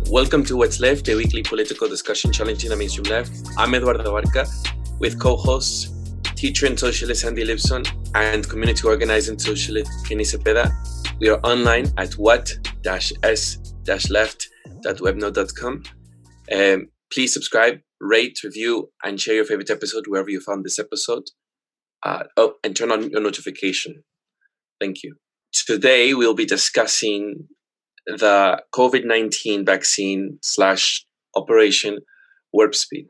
Welcome to What's Left, a weekly political discussion challenging the mainstream left. I'm Eduardo Barca, with co-hosts, teacher and socialist Andy Lipson, and community organizing socialist Kenny Cepeda. We are online at what-s-left.webnode.com. Please subscribe, rate, review, and share your favorite episode wherever you found this episode. And turn on your notification. Thank you. Today, we'll be discussing the COVID-19 vaccine / Operation Warp Speed.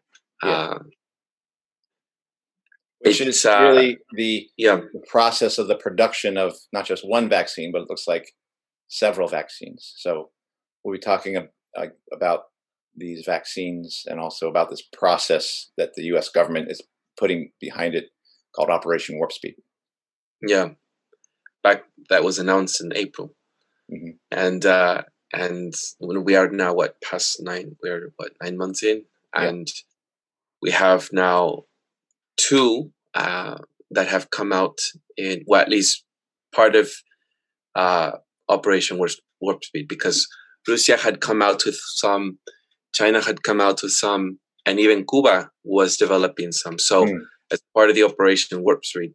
Which is really the process of the production of not just one vaccine, but it looks like several vaccines. So we'll be talking about these vaccines and also about this process that the U.S. government is putting behind it called Operation Warp Speed. Yeah. That was announced in April. Mm-hmm. And we are now past 9? We're 9 months in, and we have now 2 that have come out in at least part of Operation Warp Speed, because Russia had come out with some, China had come out with some, and even Cuba was developing some. So as part of the Operation Warp Speed,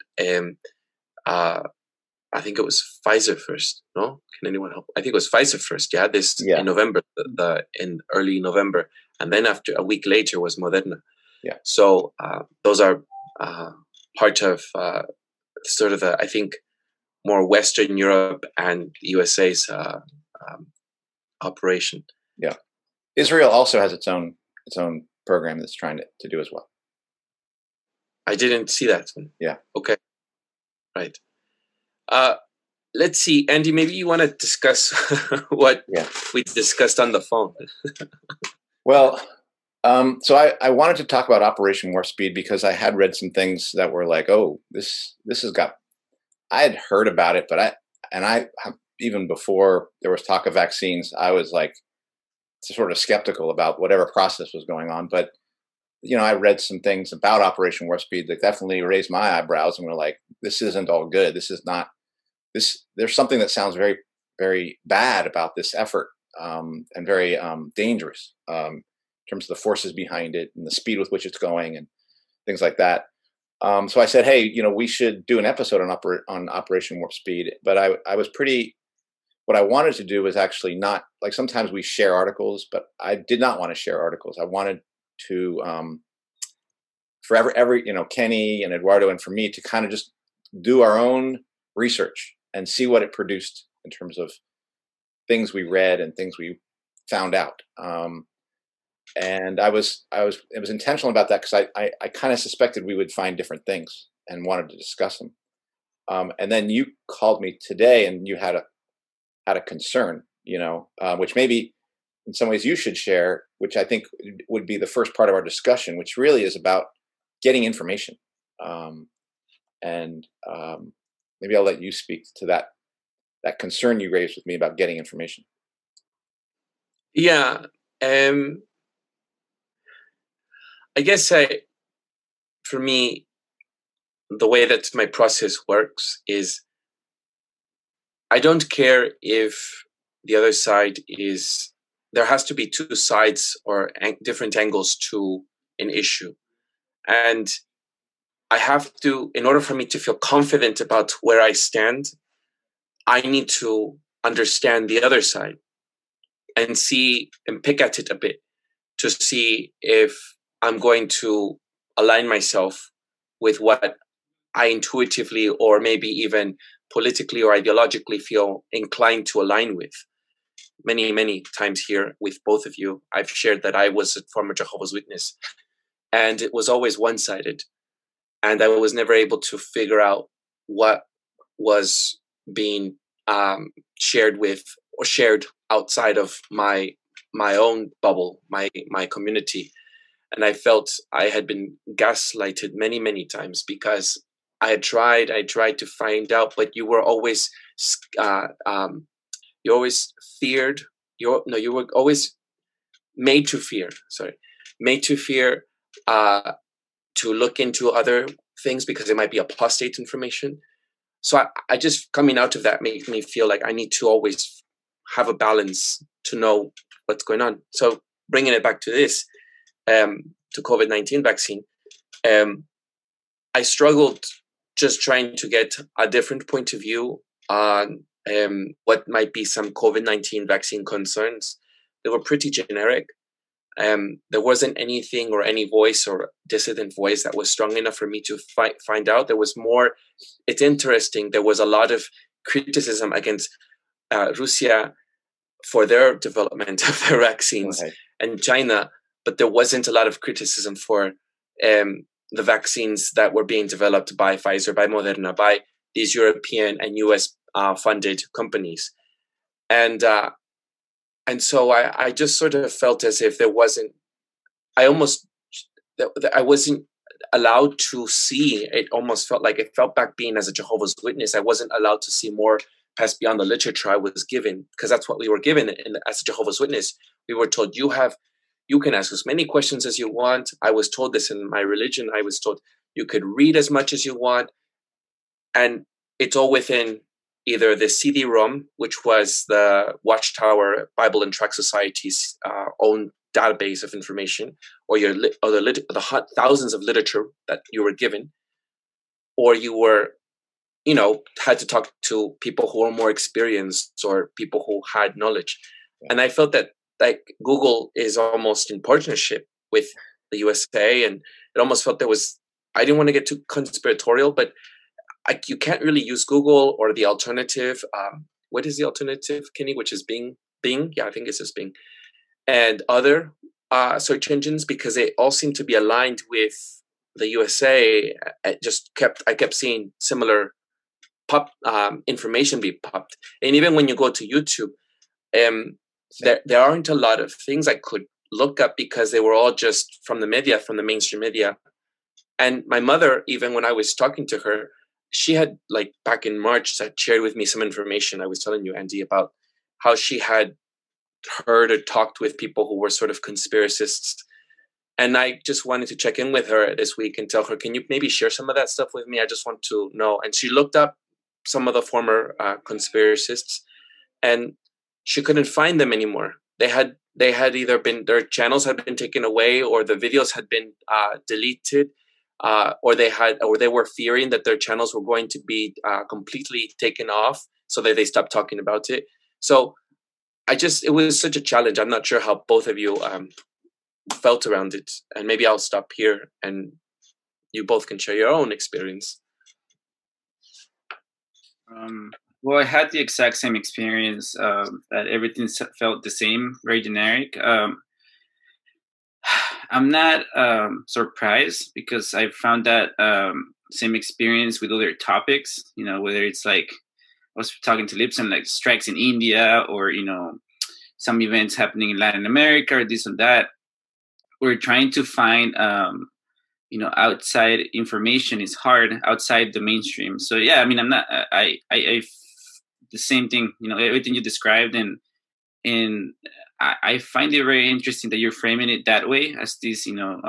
I think it was Pfizer first. No, can anyone help? I think it was Pfizer first. In November, in early November, and then after a week later was Moderna. Yeah. So those are part of sort of I think more Western Europe and USA's operation. Yeah. Israel also has its own program that's trying to do as well. I didn't see that one. Yeah. Okay. Right. Let's see, Andy, maybe you want to discuss what we discussed on the phone. Well, so I wanted to talk about Operation Warp Speed because I had read some things that were like, oh, this has got, I had heard about it, but I even before there was talk of vaccines, I was like sort of skeptical about whatever process was going on. But, I read some things about Operation Warp Speed that definitely raised my eyebrows and were like, this isn't all good. This is not, there's something that sounds very, very bad about this effort and very dangerous in terms of the forces behind it and the speed with which it's going and things like that. So I said, hey, we should do an episode on Operation Warp Speed. But I was what I wanted to do was actually not, like sometimes we share articles, but I did not want to share articles. I wanted to, for every Kenny and Eduardo and for me to kind of just do our own research and see what it produced in terms of things we read and things we found out. And it was intentional about that because I kind of suspected we would find different things and wanted to discuss them. And then you called me today and you had a concern, which maybe in some ways you should share, which I think would be the first part of our discussion, which really is about getting information. Maybe I'll let you speak to that concern you raised with me about getting information. Yeah. I guess for me, the way that my process works is I don't care if the other side there has to be 2 sides or different angles to an issue. And I have to, in order for me to feel confident about where I stand, I need to understand the other side and see and pick at it a bit to see if I'm going to align myself with what I intuitively or maybe even politically or ideologically feel inclined to align with. Many, many times here with both of you, I've shared that I was a former Jehovah's Witness, and it was always one-sided. And I was never able to figure out what was being shared with or shared outside of my own bubble, my community. And I felt I had been gaslighted many, many times because I tried to find out, but you were always, you always feared, you were always made to fear to look into other things because it might be apostate information. So I just coming out of that made me feel like I need to always have a balance to know what's going on. So bringing it back to this, to COVID-19 vaccine, I struggled just trying to get a different point of view on what might be some COVID-19 vaccine concerns. They were pretty generic. There wasn't anything or any voice or dissident voice that was strong enough for me to find out. There was more, it's interesting, there was a lot of criticism against Russia for their development of their vaccines, okay, and China, but there wasn't a lot of criticism for the vaccines that were being developed by Pfizer, by Moderna, by these European and US funded companies. And so I just sort of felt as if there wasn't, I wasn't allowed to see, it almost felt like, it felt back being as a Jehovah's Witness, I wasn't allowed to see more past beyond the literature I was given, because that's what we were given as a Jehovah's Witness. We were told, you can ask as many questions as you want. I was told this in my religion. I was told you could read as much as you want. And it's all within either the CD-ROM, which was the Watchtower Bible and Tract Society's own database of information, or the thousands of literature that you were given, or you were, had to talk to people who were more experienced or people who had knowledge. And I felt that Google is almost in partnership with the USA, and it almost felt I didn't want to get too conspiratorial, but you can't really use Google or the alternative. What is the alternative, Kenny? Which is Bing? Yeah, I think it's just Bing. And other search engines, because they all seem to be aligned with the USA. I kept seeing similar information be popped. And even when you go to YouTube, there aren't a lot of things I could look up, because they were all just from the media, from the mainstream media. And my mother, even when I was talking to her, she had, back in March, shared with me some information. I was telling you, Andy, about how she had heard or talked with people who were sort of conspiracists. And I just wanted to check in with her this week and tell her, can you maybe share some of that stuff with me? I just want to know. And she looked up some of the former conspiracists, and she couldn't find them anymore. They had either been, their channels had been taken away, or the videos had been deleted, or they were fearing that their channels were going to be completely taken off, so that they stopped talking about it. So it was such a challenge. I'm not sure how both of you felt around it, and maybe I'll stop here and you both can share your own experience. Well, I had the exact same experience, that everything felt the same, very generic. I'm not surprised, because I found that same experience with other topics, whether it's I was talking to Lipson, strikes in India, or, some events happening in Latin America, or this and that. We're trying to find, outside information is hard, outside the mainstream. So, yeah, I mean, I'm not, I the same thing, everything you described, and I find it very interesting that you're framing it that way, as this,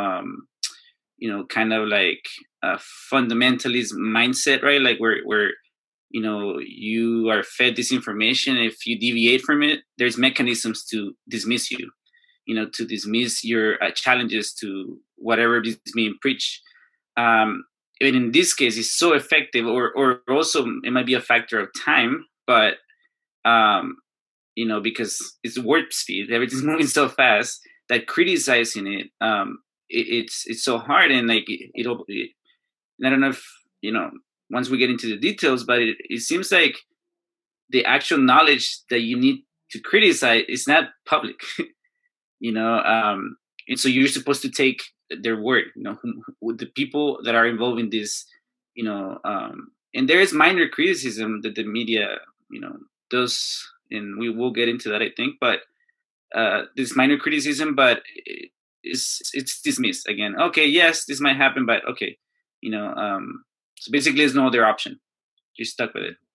kind of a fundamentalist mindset, right? Where you are fed this information. If you deviate from it, there's mechanisms to dismiss you, to dismiss your challenges to whatever is being preached. And in this case, it's so effective, or also it might be a factor of time, but because it's warp speed, everything's moving so fast that criticizing it, it's so hard. And I don't know if, once we get into the details, but it seems like the actual knowledge that you need to criticize is not public, and so you're supposed to take their word, with the people that are involved in this, and there is minor criticism that the media, does, and we will get into that, I think, but this minor criticism, but it's dismissed again. Okay, yes, this might happen, but okay, so basically there's no other option. You're stuck with it.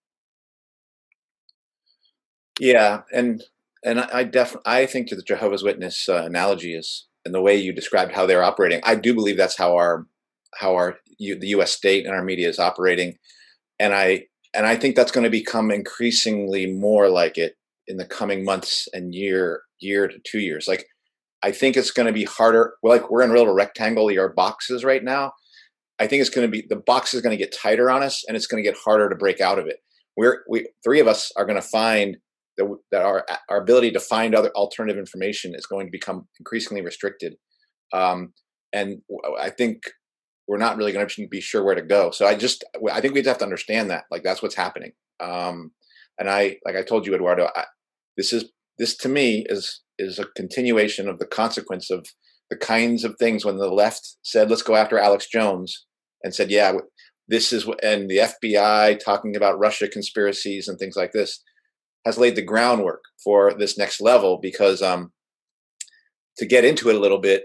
Yeah, and I think to the Jehovah's Witness analogy is, and the way you described how they're operating, I do believe that's how the U.S. state and our media is operating, and I think that's going to become increasingly more like it in the coming months and year to 2 years. Like, I think it's going to be harder. Like, we're in a little rectangular boxes right now. I think it's going to be, the box is going to get tighter on us, and it's going to get harder to break out of it. We three of us are going to find that our ability to find other alternative information is going to become increasingly restricted. And I think we're not really going to be sure where to go. So I think we just have to understand that, like, that's what's happening. And like I told you, Eduardo, this to me is a continuation of the consequence of the kinds of things when the left said, let's go after Alex Jones, and said, yeah, this is, and the FBI talking about Russia conspiracies and things like this has laid the groundwork for this next level. Because to get into it a little bit,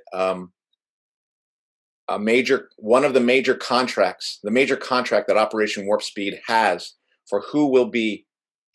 one of the major contracts, the major contract that Operation Warp Speed has for who will be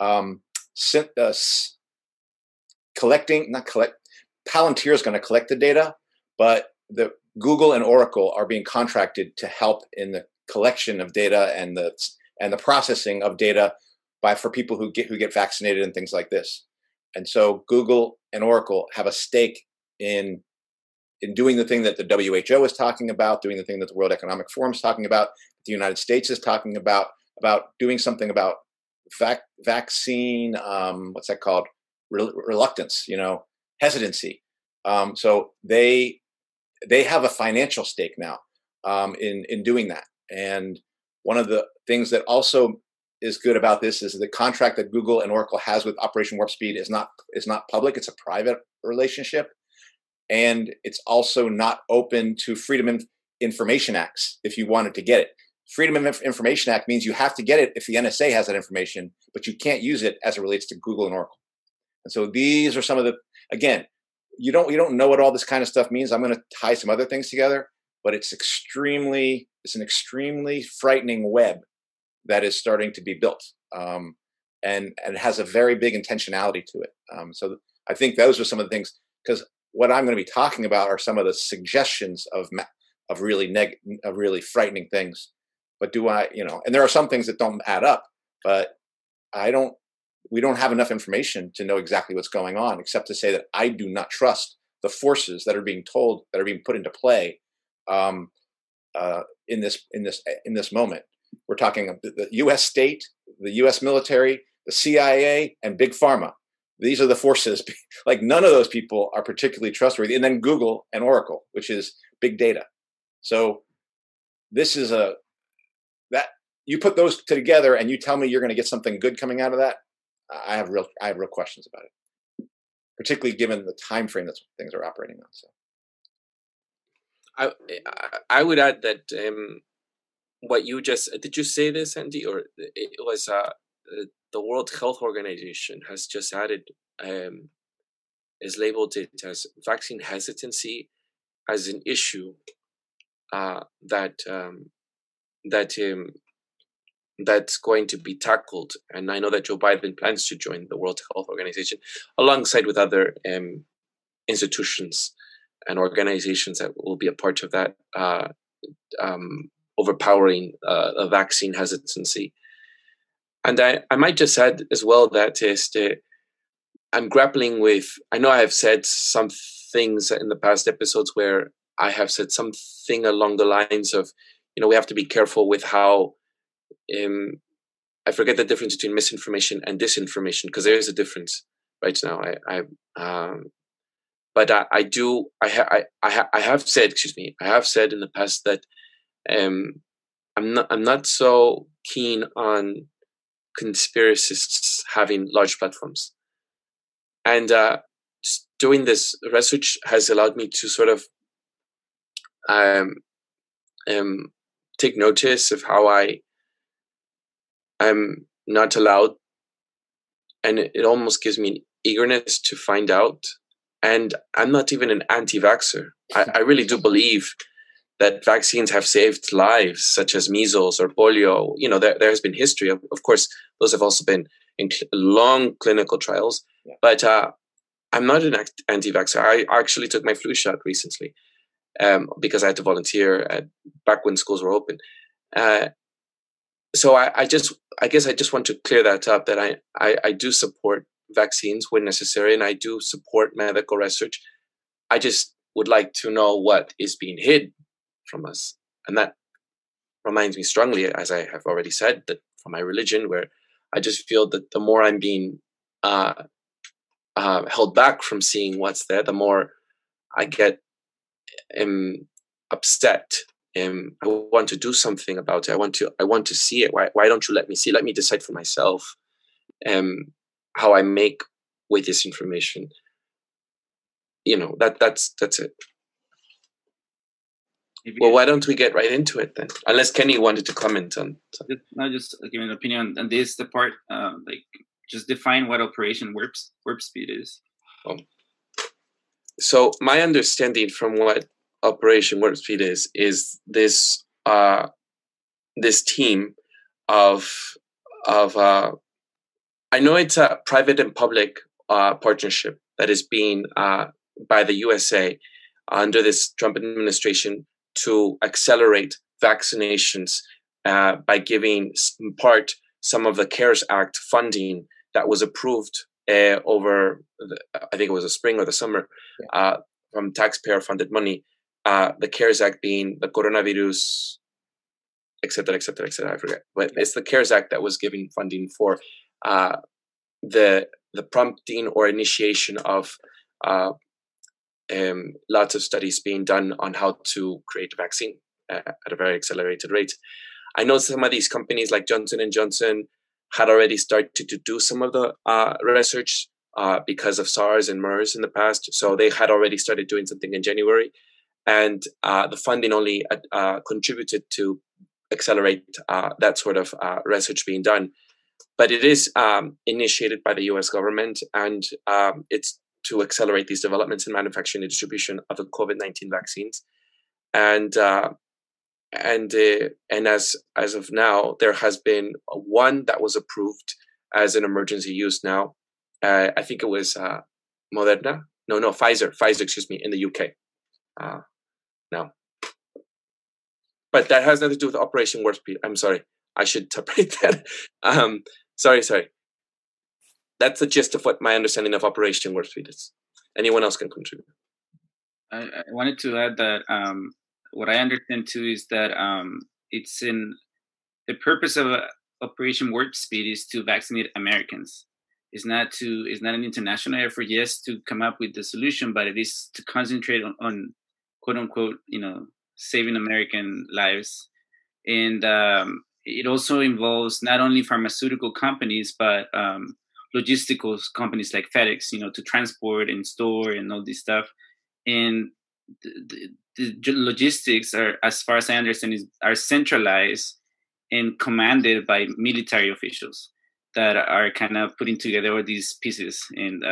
Palantir is going to collect the data, but the Google and Oracle are being contracted to help in the collection of data and the processing of data for people who get vaccinated and things like this. And so Google and Oracle have a stake in doing the thing that the WHO is talking about, doing the thing that the World Economic Forum is talking about, the United States is talking about doing something about vaccine, what's that called? Reluctance, hesitancy. So they have a financial stake now in doing that. And one of the things that also is good about this is the contract that Google and Oracle has with Operation Warp Speed is not public. It's a private relationship. And it's also not open to Freedom of Information Acts if you wanted to get it. Freedom of Information Act means you have to get it if the NSA has that information, but you can't use it as it relates to Google and Oracle. And so these are some of the, again, you don't know what all this kind of stuff means. I'm going to tie some other things together, but it's an extremely frightening web that is starting to be built. And it has a very big intentionality to it. So I think those are some of the things, because what I'm going to be talking about are some of the suggestions of really frightening things. But and there are some things that don't add up, but we don't have enough information to know exactly what's going on, except to say that I do not trust the forces that are being put into play in this moment. We're talking the U.S. state, the U.S. military, the CIA, and Big Pharma. These are the forces. Like, none of those people are particularly trustworthy. And then Google and Oracle, which is big data. So this is that you put those together and you tell me you're going to get something good coming out of that. I have real questions about it, particularly given the time frame that things are operating on. So I would add that what you just did you say this, Andy, or it was the World Health Organization has just added is labeled it as vaccine hesitancy as an issue that's going to be tackled. And I know that Joe Biden plans to join the World Health Organization alongside with other institutions and organizations that will be a part of that overpowering a vaccine hesitancy. And I might just add as well that I'm grappling with, I know I have said some things in the past episodes where I have said something along the lines of, we have to be careful with how, I forget the difference between misinformation and disinformation, because there is a difference right now. I have said in the past that I'm not so keen on conspiracists having large platforms, and doing this research has allowed me to sort of take notice of how I'm not allowed, and it almost gives me an eagerness to find out. And I'm not even an anti-vaxxer. I really do believe that vaccines have saved lives, such as measles or polio. There has been history. Of course, those have also been in long clinical trials. Yeah. But I'm not an anti-vaxxer. I actually took my flu shot recently because I had to volunteer back when schools were open. So I guess I just want to clear that up, that I do support vaccines when necessary, and I do support medical research. I just would like to know what is being hid from us. And that reminds me strongly, as I have already said, that from my religion, where I just feel that the more I'm being held back from seeing what's there, the more I get upset. I want to do something about it. I want to see it. Why don't you let me see? Let me decide for myself how I make with this information. That's it. Well, why don't we get right into it then? Unless Kenny wanted to comment on something. Just give an opinion on this. The part, just define what Operation Warp Speed is. So my understanding from what Operation Warp Speed is this this team of I know it's a private and public partnership that is being by the USA under this Trump administration to accelerate vaccinations by giving in part some of the CARES Act funding that was approved over, I think it was the spring or the summer, from taxpayer-funded money. The CARES Act being the coronavirus, et cetera, I forget. But it's the CARES Act that was giving funding for the prompting or initiation of lots of studies being done on how to create a vaccine at a very accelerated rate. I know some of these companies like Johnson & Johnson had already started to do some of the research because of SARS and MERS in the past. So they had already started doing something in January. And the funding only contributed to accelerate that sort of research being done. But it is initiated by the US government, and it's to accelerate these developments in manufacturing and distribution of the COVID-19 vaccines. And as of now, there has been one that was approved as an emergency use now. I think it was Moderna. No, Pfizer, excuse me, in the UK. Now. But that has nothing to do with Operation Warp Speed. I'm sorry. I should separate that. Sorry. That's the gist of what my understanding of Operation Warp Speed is. Anyone else can contribute. I wanted to add that what I understand too is that it's in the purpose of Operation Warp Speed is to vaccinate Americans. It's not an international effort, yes, to come up with the solution, but it is to concentrate on quote unquote, saving American lives. And it also involves not only pharmaceutical companies, but logistical companies like FedEx, to transport and store and all this stuff. And the logistics are, as far as I understand, are centralized and commanded by military officials that are kind of putting together all these pieces. And,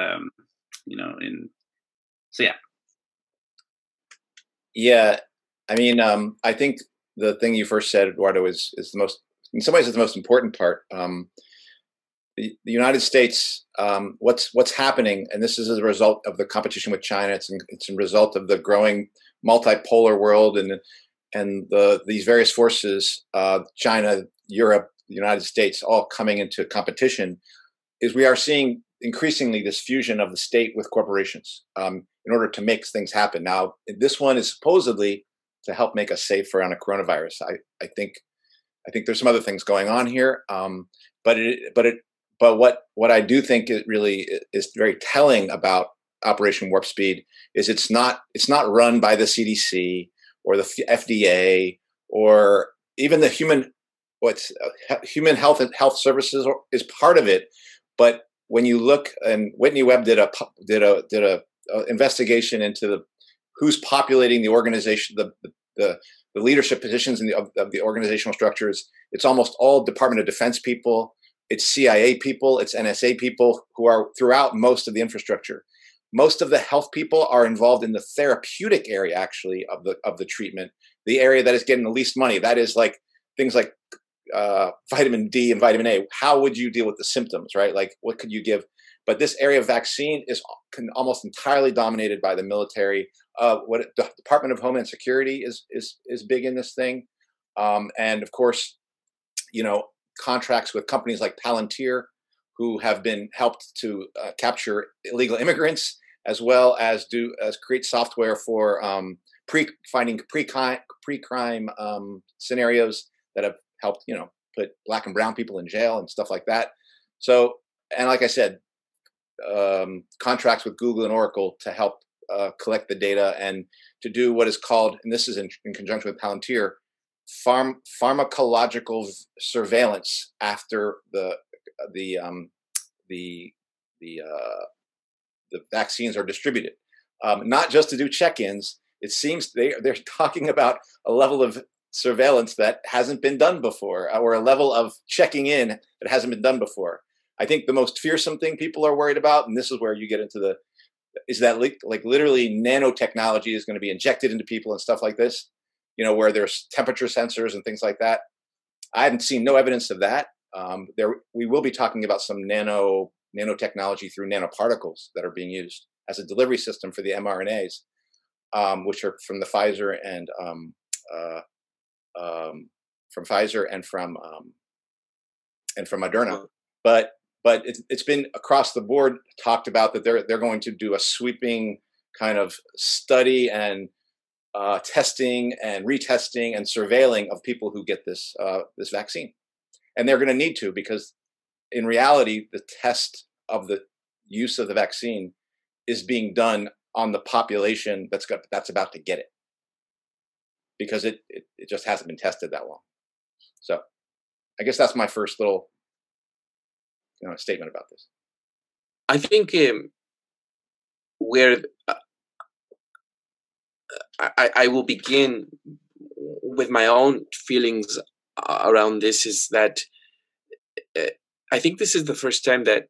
so yeah. Yeah. I mean, I think the thing you first said, Eduardo, is the most, in some ways, it's the most important part. The United States, what's happening, and this is as a result of the competition with China. It's a result of the growing multipolar world and these various forces, China, Europe, the United States, all coming into competition. Is we are seeing increasingly this fusion of the state with corporations in order to make things happen. Now, this one is supposedly to help make us safe around a coronavirus. I think there's some other things going on here, but what I do think it really is very telling about Operation Warp Speed is it's not run by the CDC or the FDA or even the Human Health and Health Services is part of it. But when you look, and Whitney Webb did a investigation into who's populating the organization, the leadership positions of the organizational structures. It's almost all Department of Defense people. It's CIA people. It's NSA people who are throughout most of the infrastructure. Most of the health people are involved in the therapeutic area, actually, of the treatment. The area that is getting the least money. That is like things like vitamin D and vitamin A. How would you deal with the symptoms, right? Like, what could you give? But this area of vaccine is almost entirely dominated by the military. What the Department of Homeland Security is big in this thing, and of course, contracts with companies like Palantir, who have been helped to capture illegal immigrants, as well as create software for finding pre-crime scenarios that have helped, put Black and brown people in jail and stuff like that. So, and like I said, contracts with Google and Oracle to help collect the data and to do what is called, and this is in conjunction with Palantir, pharmacological surveillance after the vaccines are distributed. Not just to do check-ins. It seems they're talking about a level of surveillance that hasn't been done before, or a level of checking in that hasn't been done before. I think the most fearsome thing people are worried about, and this is where you get into is that like literally nanotechnology is going to be injected into people and stuff like this, where there's temperature sensors and things like that. I haven't seen no evidence of that. We will be talking about some nanotechnology through nanoparticles that are being used as a delivery system for the mRNAs, which are from the Pfizer and from Moderna. But it's been across the board talked about that they're going to do a sweeping kind of study and testing and retesting and surveilling of people who get this vaccine, and they're going to need to, because in reality, the test of the use of the vaccine is being done on the population that's about to get it, because it just hasn't been tested that long. So, I guess that's my first little statement about this. I think where I will begin with my own feelings around this is that I think this is the first time that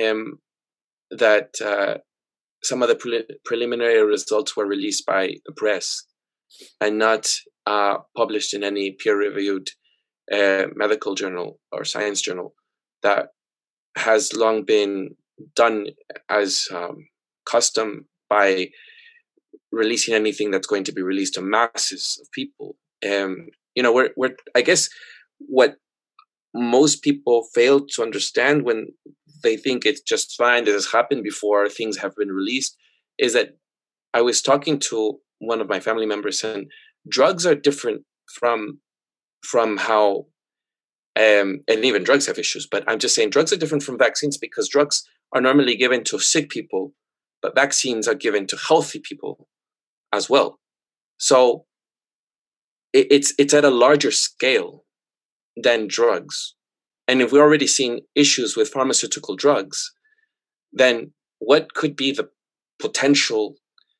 some of the preliminary results were released by the press and not published in any peer-reviewed medical journal or science journal that has long been done as custom by releasing anything that's going to be released to masses of people. We're I guess what most people fail to understand when they think it's just fine, this has happened before, things have been released, is that I was talking to one of my family members, and drugs are different from how and even drugs have issues, but I'm just saying drugs are different from vaccines, because drugs are normally given to sick people, but vaccines are given to healthy people as well. So it's at a larger scale than drugs. And if we're already seeing issues with pharmaceutical drugs, then what could be the potential,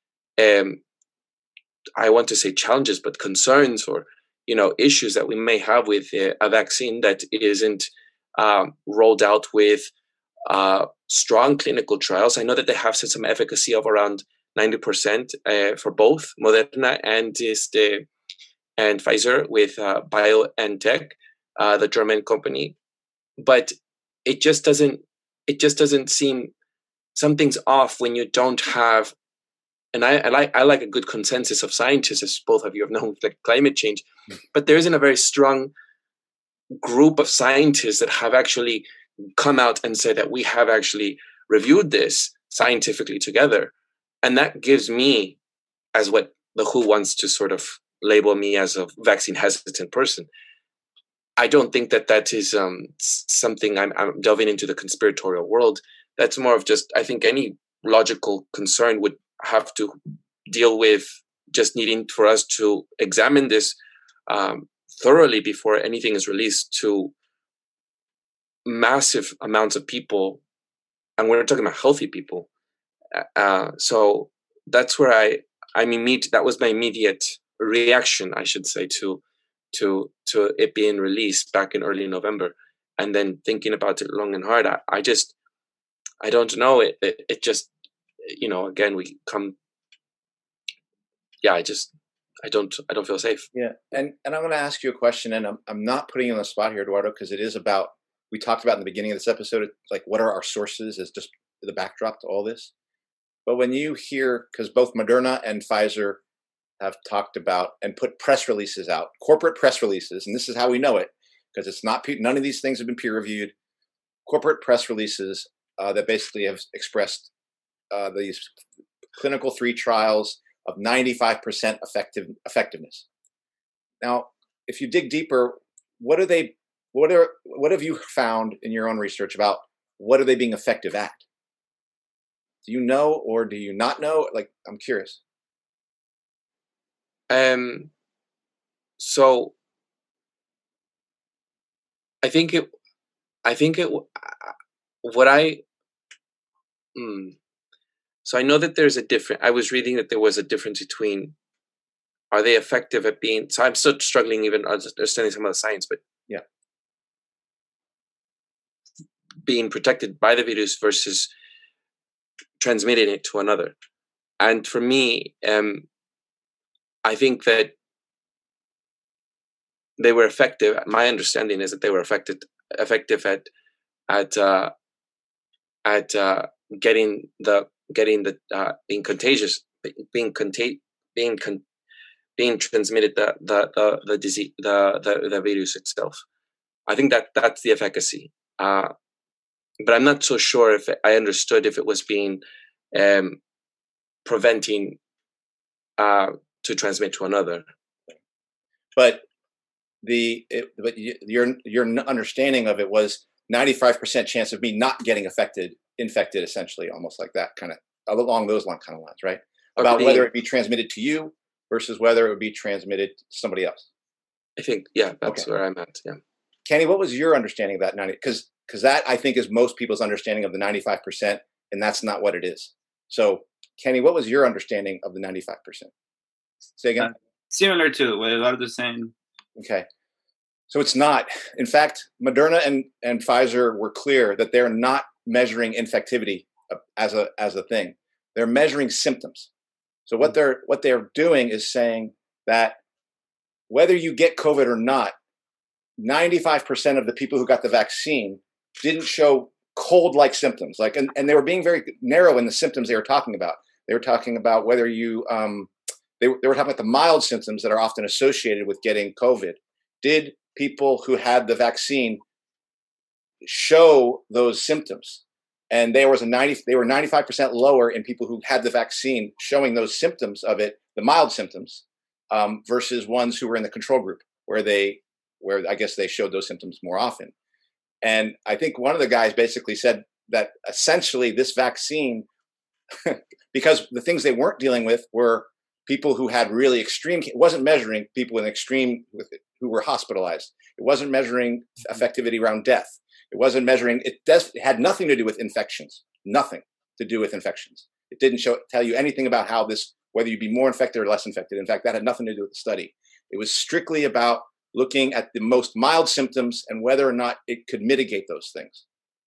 I want to say challenges, but concerns or issues that we may have with a vaccine that isn't rolled out with strong clinical trials? I know that they have said some efficacy of around 90% for both Moderna and Pfizer with BioNTech, the German company. But it just doesn't seem, something's off when you don't have. And I like a good consensus of scientists, as both of you have known with climate change, but there isn't a very strong group of scientists that have actually come out and said that we have actually reviewed this scientifically together. And that gives me, as what the WHO wants to sort of label me as a vaccine hesitant person, I don't think that is something I'm delving into the conspiratorial world. That's more of just, I think any logical concern would have to deal with just needing for us to examine this thoroughly before anything is released to massive amounts of people, and we're talking about healthy people. So that's where that was my immediate reaction, I should say, to it being released back in early November, and then thinking about it long and hard. I don't know. It just, again, we come. Yeah, I don't feel safe. Yeah, and I'm going to ask you a question, and I'm not putting you on the spot here, Eduardo, because it is about, we talked about in the beginning of this episode, like what are our sources as just the backdrop to all this. But when you hear, because both Moderna and Pfizer have talked about and put press releases out, corporate press releases, and this is how we know it, because it's not, none of these things have been peer reviewed. corporate press releases that basically have expressed these clinical 3 trials of 95% effectiveness. Now, if you dig deeper, what have you found in your own research about what are they being effective at? Do you know, or do you not know? Like, I'm curious. So I think so I know that there's I was reading that there was a difference between, are they effective at being, so I'm still struggling even understanding some of the science, but yeah, being protected by the virus versus transmitting it to another. And for me, I think that they were effective. My understanding is that they were effective at getting the being contagious, being transmitted the disease, the virus itself. I think that's the efficacy. But I'm not so sure if I understood if it was being preventing to transmit to another. But your understanding of it was 95% chance of me not getting infected, essentially, almost like that kind of along those kind of lines, right? About whether it be transmitted to you versus whether it would be transmitted to somebody else. I think, yeah, that's where I'm at. Yeah, Kenny, what was your understanding of that 90? Because that, I think, is most people's understanding of the 95%, and that's not what it is. So, Kenny, what was your understanding of the 95%? Say again. Similar to what Eduardo's saying. Okay. So it's not. In fact, Moderna and Pfizer were clear that they're not measuring infectivity as a thing. They're measuring symptoms. So what they're doing is saying that whether you get COVID or not, 95% of the people who got the vaccine didn't show cold-like symptoms. And they were being very narrow in the symptoms they were talking about. They were talking about whether you they were talking about the mild symptoms that are often associated with getting COVID. Did people who had the vaccine show those symptoms? And they were 95% lower in people who had the vaccine showing those symptoms of it, the mild symptoms, versus ones who were in the control group where I guess they showed those symptoms more often. And I think one of the guys basically said that essentially this vaccine, because the things they weren't dealing with were people who had really extreme, it wasn't measuring people in extreme who were hospitalized. It wasn't measuring effectivity around death. It wasn't measuring, it had nothing to do with infections, nothing to do with infections. It didn't tell you anything about how whether you'd be more infected or less infected. In fact, that had nothing to do with the study. It was strictly about looking at the most mild symptoms and whether or not it could mitigate those things.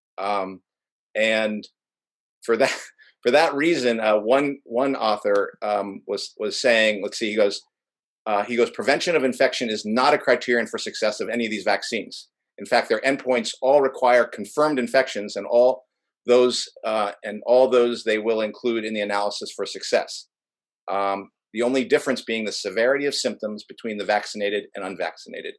And for that reason, one author was saying, let's see, he goes, prevention of infection is not a criterion for success of any of these vaccines. In fact, their endpoints all require confirmed infections, and all those they will include in the analysis for success. The only difference being the severity of symptoms between the vaccinated and unvaccinated.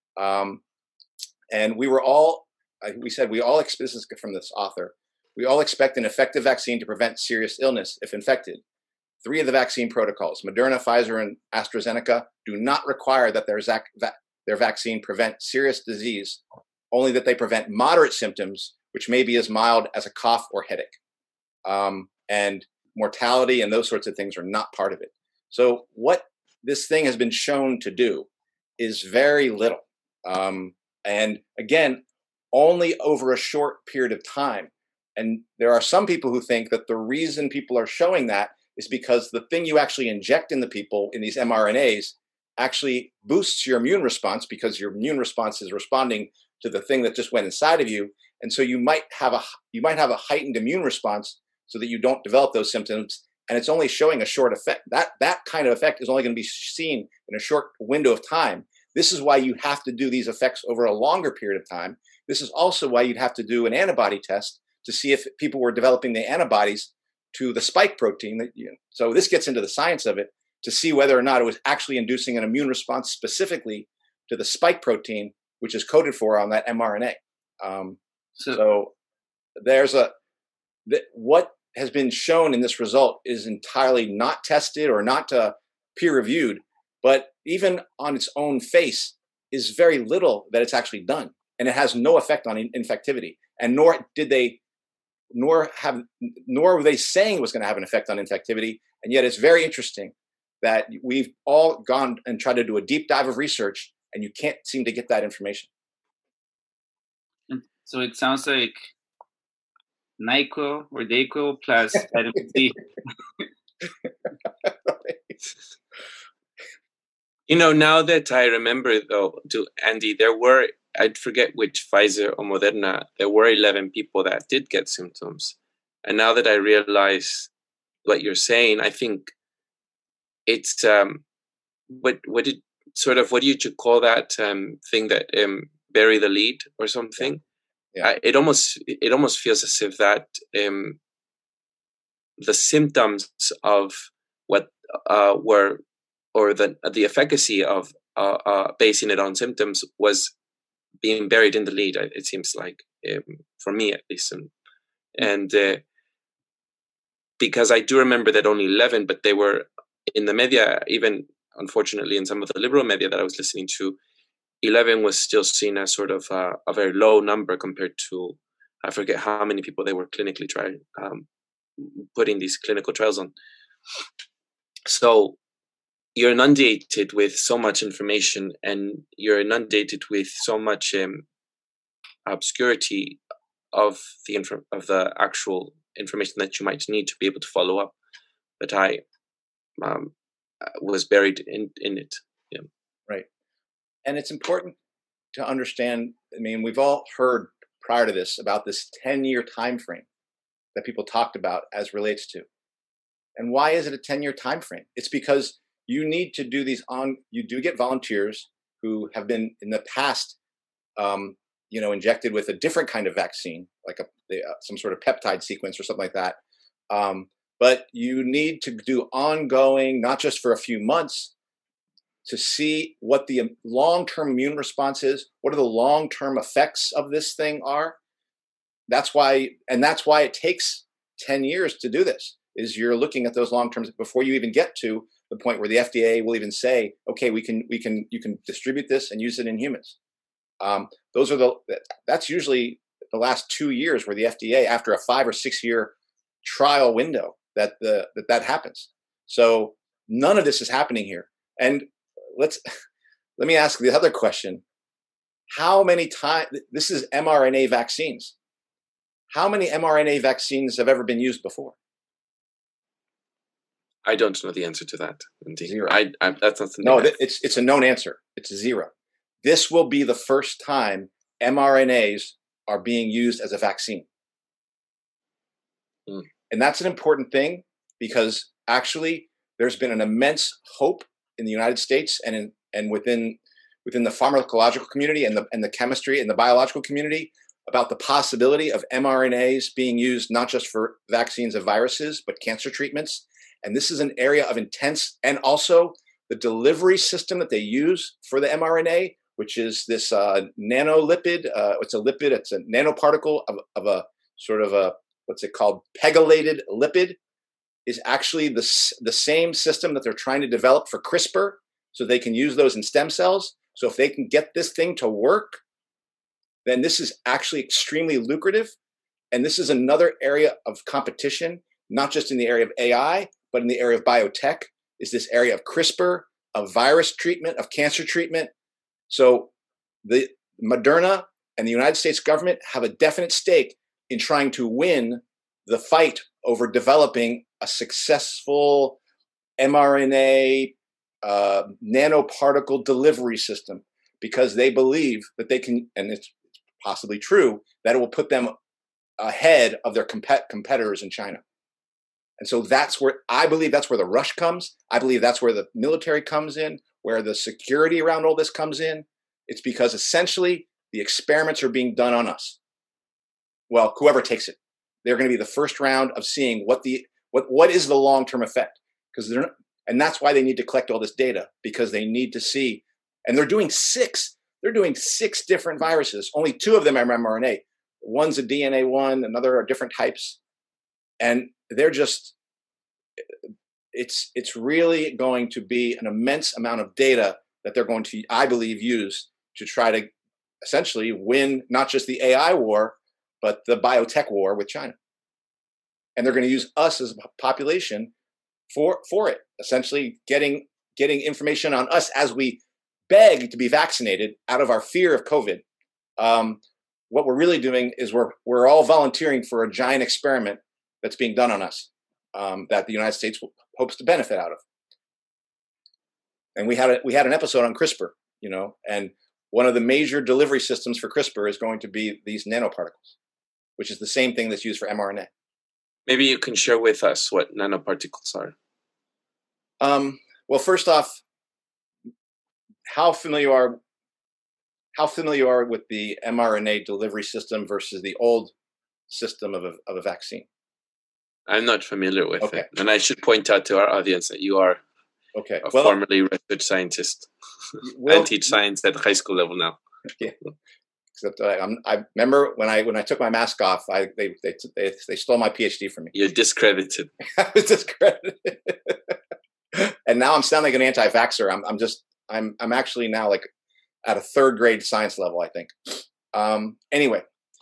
And we all expect, this is from this author, we all expect an effective vaccine to prevent serious illness if infected. 3 of the vaccine protocols, Moderna, Pfizer, and AstraZeneca, do not require that their vaccine prevent serious disease, only that they prevent moderate symptoms, which may be as mild as a cough or headache. And mortality and those sorts of things are not part of it. So what this thing has been shown to do is very little. And again, only over a short period of time. And there are some people who think that the reason people are showing that is because the thing you actually inject in the people in these mRNAs actually boosts your immune response, because your immune response is responding to the thing that just went inside of you. And so you might have a heightened immune response so that you don't develop those symptoms. And it's only showing a short effect. That kind of effect is only going to be seen in a short window of time. This is why you have to do these effects over a longer period of time. This is also why you'd have to do an antibody test to see if people were developing the antibodies to the spike protein. So this gets into the science of it, to see whether or not it was actually inducing an immune response specifically to the spike protein, which is coded for on that mRNA. So there's what has been shown in this result is entirely not tested or not peer reviewed, but even on its own face is very little that it's actually done, and it has no effect on infectivity. And nor were they saying it was going to have an effect on infectivity. And yet it's very interesting that we've all gone and tried to do a deep dive of research, and you can't seem to get that information. So it sounds like NyQuil or DayQuil plus vitamin C. Now that I remember, though, Andy, there were, I forget which Pfizer or Moderna, there were 11 people that did get symptoms. And now that I realize what you're saying, I think it's, what do you call that thing that bury the lead or something? Yeah. It almost feels as if that the symptoms of what were, or the efficacy of basing it on symptoms was being buried in the lead. It seems like, for me at least, and because I do remember that only 11, but they were in the media, even unfortunately in some of the liberal media that I was listening to, 11 was still seen as sort of a very low number compared to, I forget how many people they were clinically putting these clinical trials on. So you're inundated with so much information, and you're inundated with so much obscurity of the actual information that you might need to be able to follow up. But I was buried in it. Yeah. Right. And it's important to understand, I mean, we've all heard prior to this about this 10-year time frame that people talked about as relates to. And why is it a 10-year time frame? It's because you need to do you do get volunteers who have been in the past, injected with a different kind of vaccine, like some sort of peptide sequence or something like that. But you need to do ongoing, not just for a few months, to see what the long-term immune response is, what are the long-term effects of this thing are. That's why it takes 10 years to do this, is you're looking at those long-terms before you even get to the point where the FDA will even say, okay, you can distribute this and use it in humans. That's usually the last 2 years where the FDA, after a 5 or 6 year trial window, that happens. So none of this is happening here. And let me ask the other question. How many times, this is mRNA vaccines. How many mRNA vaccines have ever been used before? I don't know the answer to that. Indeed. 0. That's not something. No, it's a known answer. It's 0. This will be the first time mRNAs are being used as a vaccine. And that's an important thing, because actually there's been an immense hope in the United States and within the pharmacological community and the chemistry and the biological community about the possibility of mRNAs being used not just for vaccines of viruses, but cancer treatments. And this is an area of intense, and also the delivery system that they use for the mRNA, which is this nanolipid. It's a lipid. It's a nanoparticle of a sort of a, what's it called, pegylated lipid, is actually the same system that they're trying to develop for CRISPR, so they can use those in stem cells. So if they can get this thing to work, then this is actually extremely lucrative. And this is another area of competition, not just in the area of AI, but in the area of biotech, is this area of CRISPR, of virus treatment, of cancer treatment. So the Moderna and the United States government have a definite stake in trying to win the fight over developing a successful mRNA nanoparticle delivery system, because they believe that they can, and it's possibly true, that it will put them ahead of their competitors in China. And so I believe that's where the rush comes. I believe that's where the military comes in, where the security around all this comes in. It's because essentially the experiments are being done on us. Well, whoever takes it, they're going to be the first round of seeing what is the long-term effect, and that's why they need to collect all this data, because they need to see. And they're doing 6 different viruses. Only 2 of them are mRNA. one's a DNA one, another are different types, and they're just. It's really going to be an immense amount of data that they're going to, I believe, use to try to essentially win not just the AI war, but the biotech war with China. And they're going to use us as a population for it, essentially getting information on us as we beg to be vaccinated out of our fear of COVID. What we're really doing is we're all volunteering for a giant experiment that's being done on us that the United States hopes to benefit out of. And we had an episode on CRISPR, and one of the major delivery systems for CRISPR is going to be these nanoparticles, which is the same thing that's used for mRNA. Maybe you can share with us what nanoparticles are. Well, first off, how familiar you are with the mRNA delivery system versus the old system of a vaccine? I'm not familiar with it. And I should point out to our audience that you are a formerly research scientist. I teach science at high school level now. Yeah. Except I remember when I took my mask off, they stole my PhD from me. You're discredited. I was discredited. And now I'm sounding like an anti-vaxxer. I'm actually now like at a third grade science level, I think. Anyway,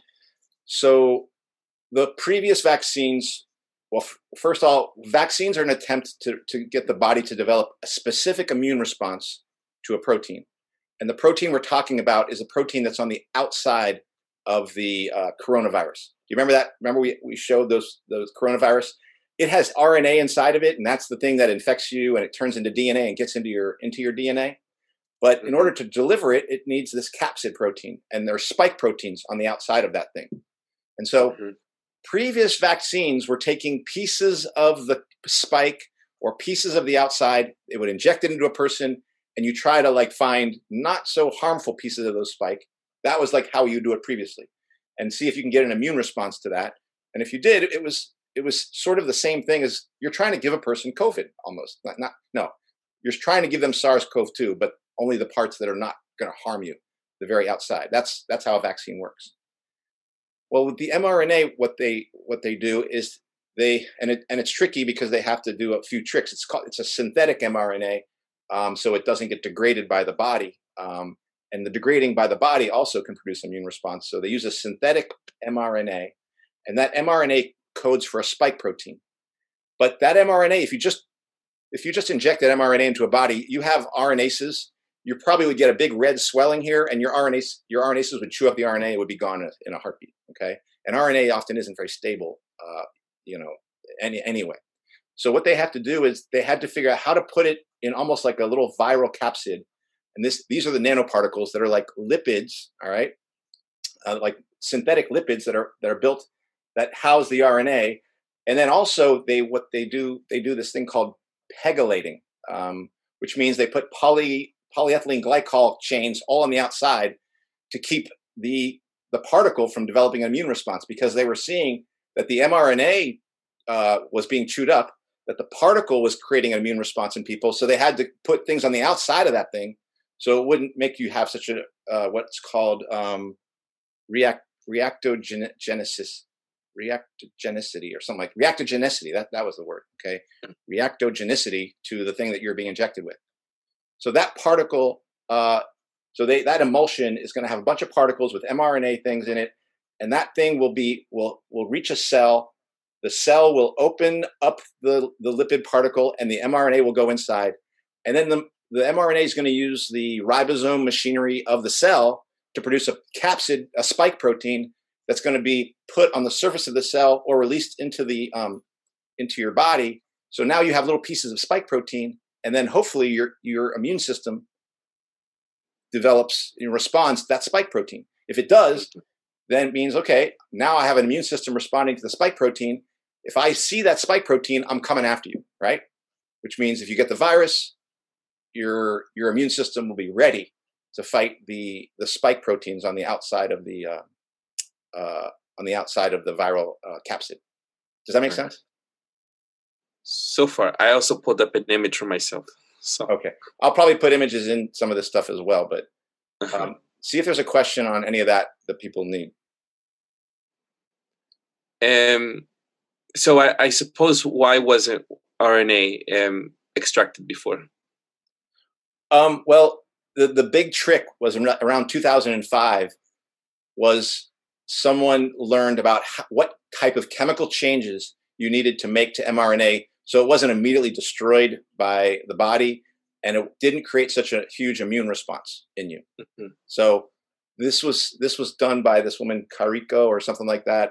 so the previous vaccines, well, first of all, vaccines are an attempt to get the body to develop a specific immune response to a protein. And the protein we're talking about is a protein that's on the outside of the coronavirus. Do you remember that? Remember we showed those coronavirus? It has RNA inside of it, and that's the thing that infects you, and it turns into DNA and gets into your DNA. But in order to deliver it, it needs this capsid protein, and there are spike proteins on the outside of that thing. And so previous vaccines were taking pieces of the spike or pieces of the outside. It would inject it into a person, and you try to find not so harmful pieces of those spike. That was like how you do it previously, and see if you can get an immune response to that. And if you did, it was sort of the same thing as you're trying to give a person COVID almost. No, you're trying to give them SARS-CoV-2, but only the parts that are not going to harm you, the very outside. That's how a vaccine works. Well, with the mRNA, what they do is it's tricky because they have to do a few tricks. It's a synthetic mRNA, so it doesn't get degraded by the body. And the degrading by the body also can produce immune response. So they use a synthetic mRNA, and that mRNA codes for a spike protein. But that mRNA, if you just injected mRNA into a body, you have RNases. You probably would get a big red swelling here, and your RNases would chew up the RNA. It would be gone in a heartbeat. Okay, and RNA often isn't very stable, anyway. So what they have to do is they had to figure out how to put it in almost like a little viral capsid. And these are the nanoparticles that are like lipids, all right, like synthetic lipids that are built that house the RNA. And then also they do this thing called pegylating, which means they put polyethylene glycol chains all on the outside to keep the particle from developing an immune response, because they were seeing that the mRNA was being chewed up, that the particle was creating an immune response in people. So they had to put things on the outside of that thing so it wouldn't make you have such a what's called reactogenicity or something like reactogenicity. That was the word. Okay, reactogenicity to the thing that you're being injected with. So that particle, that emulsion is going to have a bunch of particles with mRNA things in it, and that thing will reach a cell. The cell will open up the lipid particle, and the mRNA will go inside. And then the mRNA is going to use the ribosome machinery of the cell to produce a capsid, a spike protein that's going to be put on the surface of the cell or released into your body. So now you have little pieces of spike protein, and then hopefully your immune system develops in response to that spike protein. If it does, then it means, okay, now I have an immune system responding to the spike protein. If I see that spike protein, I'm coming after you, right? Which means if you get the virus, your immune system will be ready to fight the spike proteins on the outside of the viral capsid. Does that make sense? So far, I also pulled up an image for myself. So okay, I'll probably put images in some of this stuff as well. But see if there's a question on any of that people need. So I suppose why wasn't RNA extracted before? Well, the big trick was around 2005 was someone learned about what type of chemical changes you needed to make to mRNA so it wasn't immediately destroyed by the body and it didn't create such a huge immune response in you. Mm-hmm. So this was done by this woman Kariko or something like that,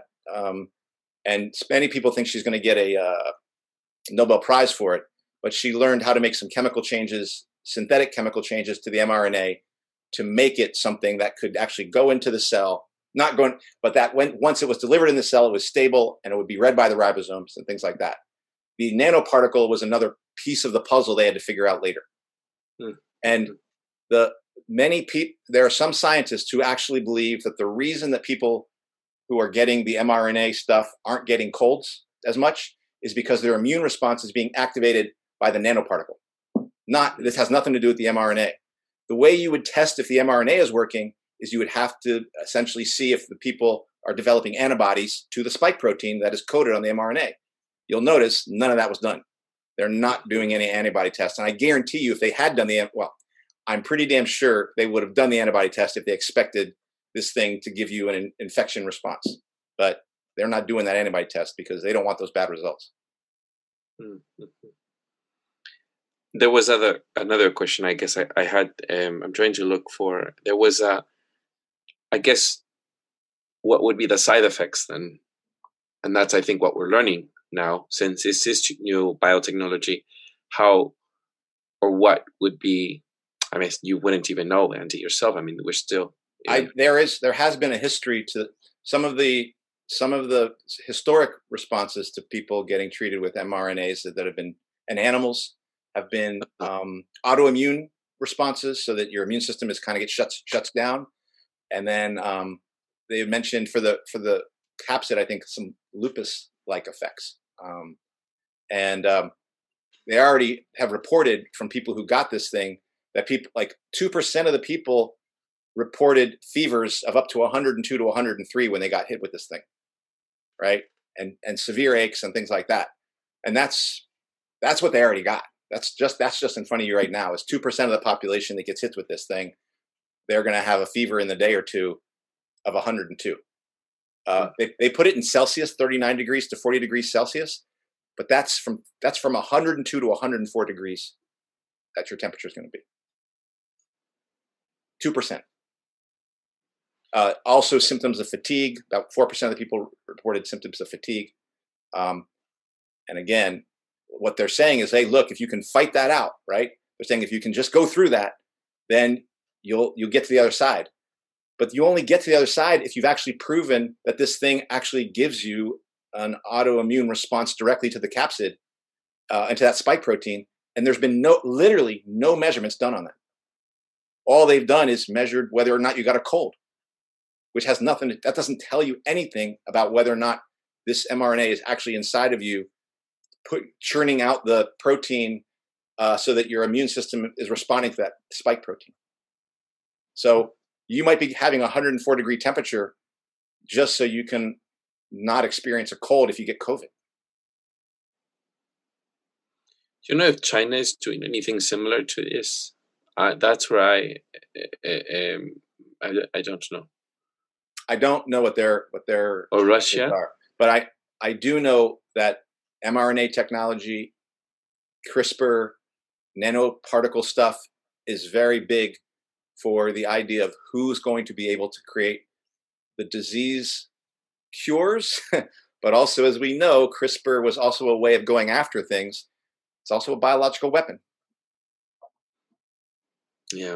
and many people think she's going to get a Nobel Prize for it. But she learned how to make some chemical changes, synthetic chemical changes to the mRNA to make it something that could actually go into the cell, not going, but that once it was delivered in the cell, it was stable and it would be read by the ribosomes and things like that. The nanoparticle was another piece of the puzzle they had to figure out later. And there are some scientists who actually believe that the reason that people who are getting the mRNA stuff aren't getting colds as much is because their immune response is being activated by the nanoparticle. This has nothing to do with the mRNA. The way you would test if the mRNA is working is you would have to essentially see if the people are developing antibodies to the spike protein that is coded on the mRNA. You'll notice none of that was done. They're not doing any antibody tests. And I guarantee you if they had done I'm pretty damn sure they would have done the antibody test if they expected this thing to give you an infection response. But they're not doing that antibody test because they don't want those bad results. Mm-hmm. There was another question I guess I had. I'm trying to look for. There was I guess, what would be the side effects then? And that's, I think, what we're learning now, since this is new biotechnology. How or what would be? I mean, you wouldn't even know, Andy, yourself. I mean, we're still. There has been a history to some of the historic responses to people getting treated with mRNAs that have been, and animals have been autoimmune responses, so that your immune system is kind of shuts down, and then they mentioned for the capsid, I think, some lupus-like effects, and they already have reported from people who got this thing that people like 2% of the people reported fevers of up to 102 to 103 when they got hit with this thing, right? And severe aches and things like that, and that's what they already got. That's just in front of you right now. Is 2% of the population that gets hit with this thing, they're going to have a fever in the day or two of 102. They put it in Celsius, 39 degrees to 40 degrees Celsius, but that's from 102 to 104 degrees. That's your temperature is going to be. 2%. Also, symptoms of fatigue. About 4% of the people reported symptoms of fatigue. And again, what they're saying is, hey, look, if you can fight that out, right? They're saying if you can just go through that, then you'll get to the other side. But you only get to the other side if you've actually proven that this thing actually gives you an autoimmune response directly to the capsid and to that spike protein. And there's been literally no measurements done on that. All they've done is measured whether or not you got a cold, which has nothing. That doesn't tell you anything about whether or not this mRNA is actually inside of you, churning out the protein so that your immune system is responding to that spike protein. So you might be having 104 degree temperature just so you can not experience a cold if you get COVID. Do you know if China is doing anything similar to this? That's where I don't know. I don't know what their or Russia are, but I do know that mRNA technology, CRISPR, nanoparticle stuff is very big for the idea of who's going to be able to create the disease cures. But also, as we know, CRISPR was also a way of going after things. It's also a biological weapon. Yeah.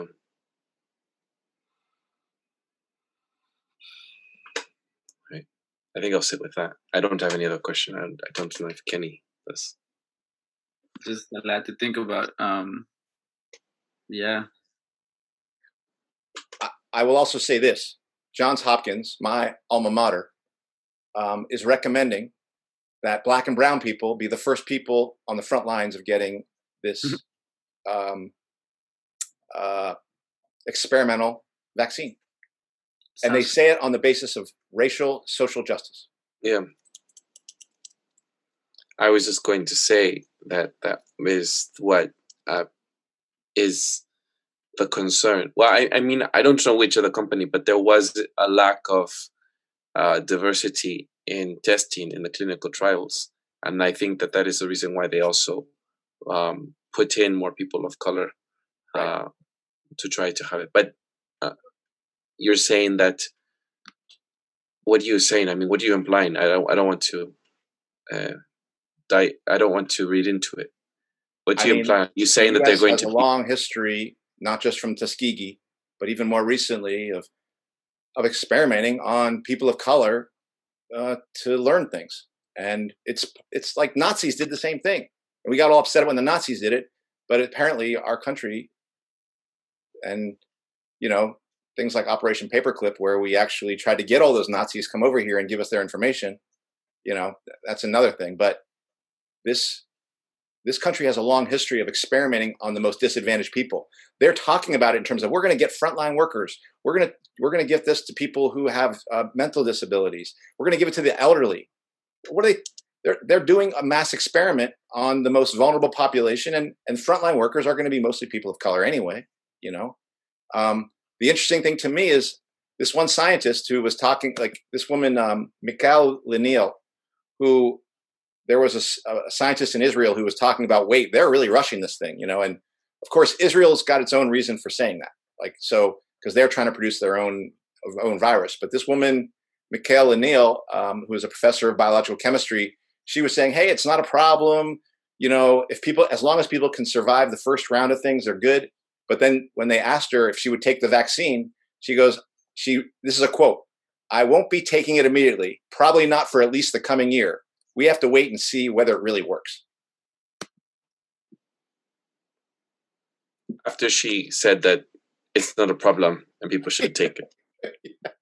Right. I think I'll sit with that. I don't have any other question. I don't know if Kenny does. Just a lot to think about. Yeah. I will also say this. Johns Hopkins, my alma mater, is recommending that Black and brown people be the first people on the front lines of getting this experimental vaccine. And they say it on the basis of racial, social justice. Yeah. I was just going to say that is what is the concern. Well, I mean, I don't know which other company, but there was a lack of diversity in testing in the clinical trials, and I think that is the reason why they also put in more people of color to try to have it. But you're saying that. What are you saying? I mean, what are you implying? I don't want to. I don't want to read into it. What do you imply? You saying that they're going to a long history, not just from Tuskegee, but even more recently of experimenting on people of color to learn things, and it's like Nazis did the same thing, and we got all upset when the Nazis did it, but apparently our country, and things like Operation Paperclip, where we actually tried to get all those Nazis come over here and give us their information, that's another thing. But this country has a long history of experimenting on the most disadvantaged people. They're talking about it in terms of, we're going to get frontline workers. We're going to give this to people who have mental disabilities. We're going to give it to the elderly. What are they? They're doing a mass experiment on the most vulnerable population, and frontline workers are going to be mostly people of color anyway. The interesting thing to me is this one scientist who was talking, like this woman, Michal Lenil, who there was a scientist in Israel who was talking about, wait, they're really rushing this thing, and of course Israel's got its own reason for saying that, because they're trying to produce their own virus. But this woman, Michal Lenil, who is a professor of biological chemistry, she was saying, hey, it's not a problem, if people, as long as people can survive the first round of things, they're good. But then when they asked her if she would take the vaccine, she goes, this is a quote, "I won't be taking it immediately, probably not for at least the coming year. We have to wait and see whether it really works." After she said that it's not a problem and people should take it.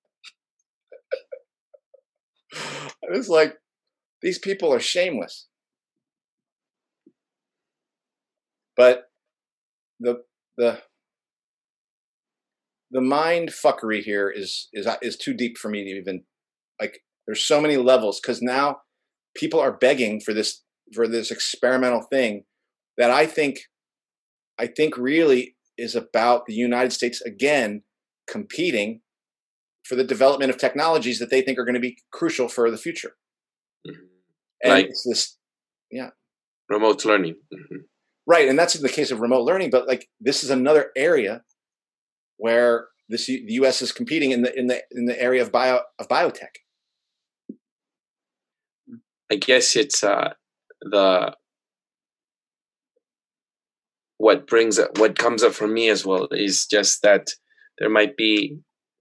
I was like, these people are shameless. But the mind fuckery here is too deep for me to even, there's so many levels, because now people are begging for this experimental thing that I think really is about the United States again competing for the development of technologies that they think are going to be crucial for the future. Mm-hmm. And it's this, remote learning. Mm-hmm. Right, and that's in the case of remote learning. But this is another area where the U.S. is competing in the area of biotech. I guess it's what comes up for me as well is just that there might be.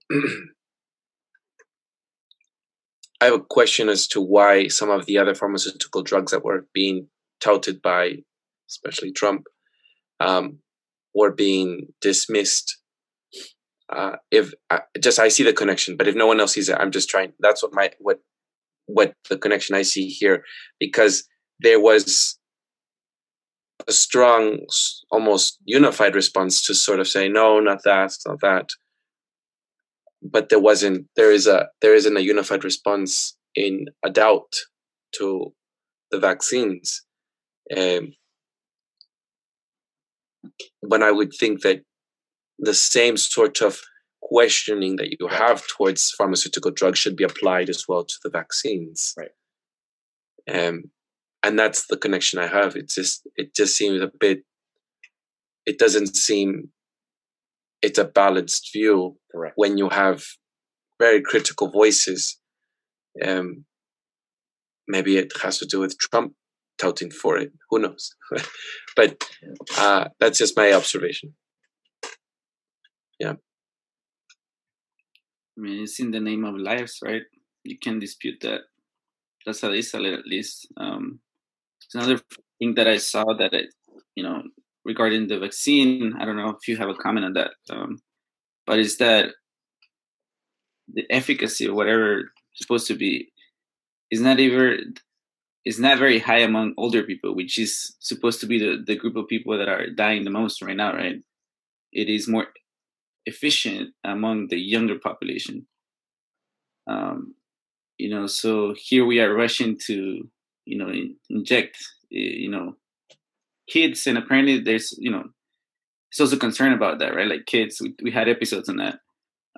I have a question as to why some of the other pharmaceutical drugs that were being touted by, especially Trump, were being dismissed. If I see the connection, but if no one else sees it, I'm just trying. That's what the connection I see here, because there was a strong, almost unified response to sort of say, no, not that, not that. But there wasn't. There isn't a unified response in a doubt to the vaccines. When I would think that the same sort of questioning that you have towards pharmaceutical drugs should be applied as well to the vaccines. Right. And that's the connection I have. It just seems a bit. It doesn't seem. It's a balanced view. Correct. When you have very critical voices. Maybe it has to do with Trump touting for it. Who knows? But that's just my observation. Yeah. I mean, it's in the name of lives, right? You can't dispute that. That's how they sell it, at least. It's another thing that I saw that regarding the vaccine. I don't know if you have a comment on that, but it's that the efficacy or whatever it's supposed to be is not very high among older people, which is supposed to be the group of people that are dying the most right now, right? It is more efficient among the younger population. So here we are rushing to inject, kids. And apparently there's, it's also concern about that, right? Like kids, we had episodes on that.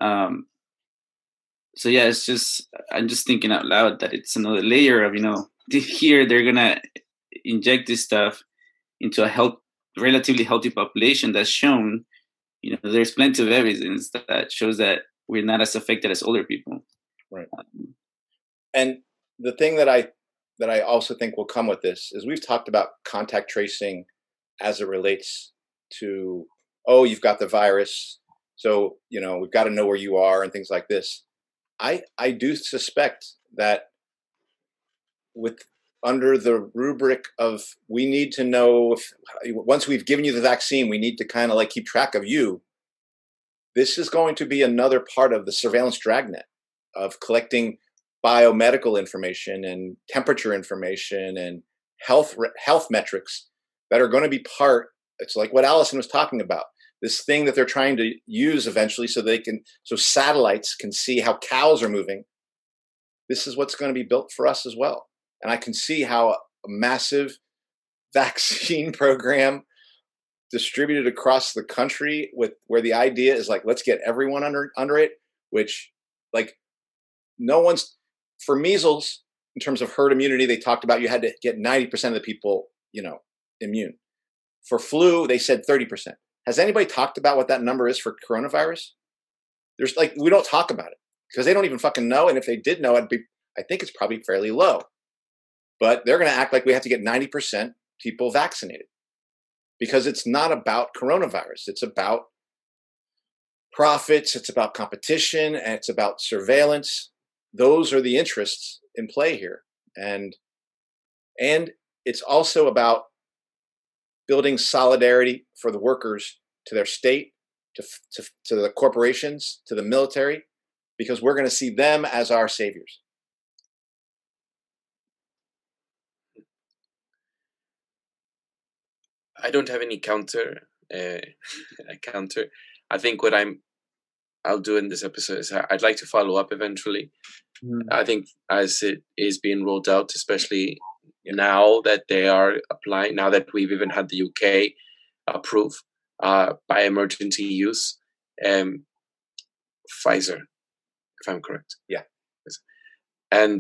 So yeah, I'm just thinking out loud that it's another layer of, here they're going to inject this stuff into a relatively healthy population that's shown, there's plenty of evidence that shows that we're not as affected as older people. Right. And the thing that I also think will come with this is we've talked about contact tracing as it relates to, you've got the virus, so, we've got to know where you are and things like this. I do suspect that under the rubric of we need to know once we've given you the vaccine, we need to kind of like keep track of you. This is going to be another part of the surveillance dragnet of collecting biomedical information and temperature information and health metrics that are going to be part. It's like what Allison was talking about. This thing that they're trying to use eventually so satellites can see how cows are moving. This is what's going to be built for us as well. And I can see how a massive vaccine program distributed across the country where the idea is like, let's get everyone under it, which like no one's for measles in terms of herd immunity. They talked about you had to get 90% of the people, immune. For flu, they said 30%. Has anybody talked about what that number is for coronavirus? We don't talk about it because they don't even fucking know. And if they did know, I think it's probably fairly low. But they're going to act like we have to get 90% people vaccinated because it's not about coronavirus. It's about profits. It's about competition, and it's about surveillance. Those are the interests in play here. And it's also about building solidarity for the workers to their state, to the corporations, to the military, because we're going to see them as our saviors. I don't have any counter. I think what I'll do in this episode is I'd like to follow up eventually. I think as it is being rolled out, especially now that they are applying, now that we've even had the UK approve by emergency use, Pfizer, if I'm correct. Yeah. And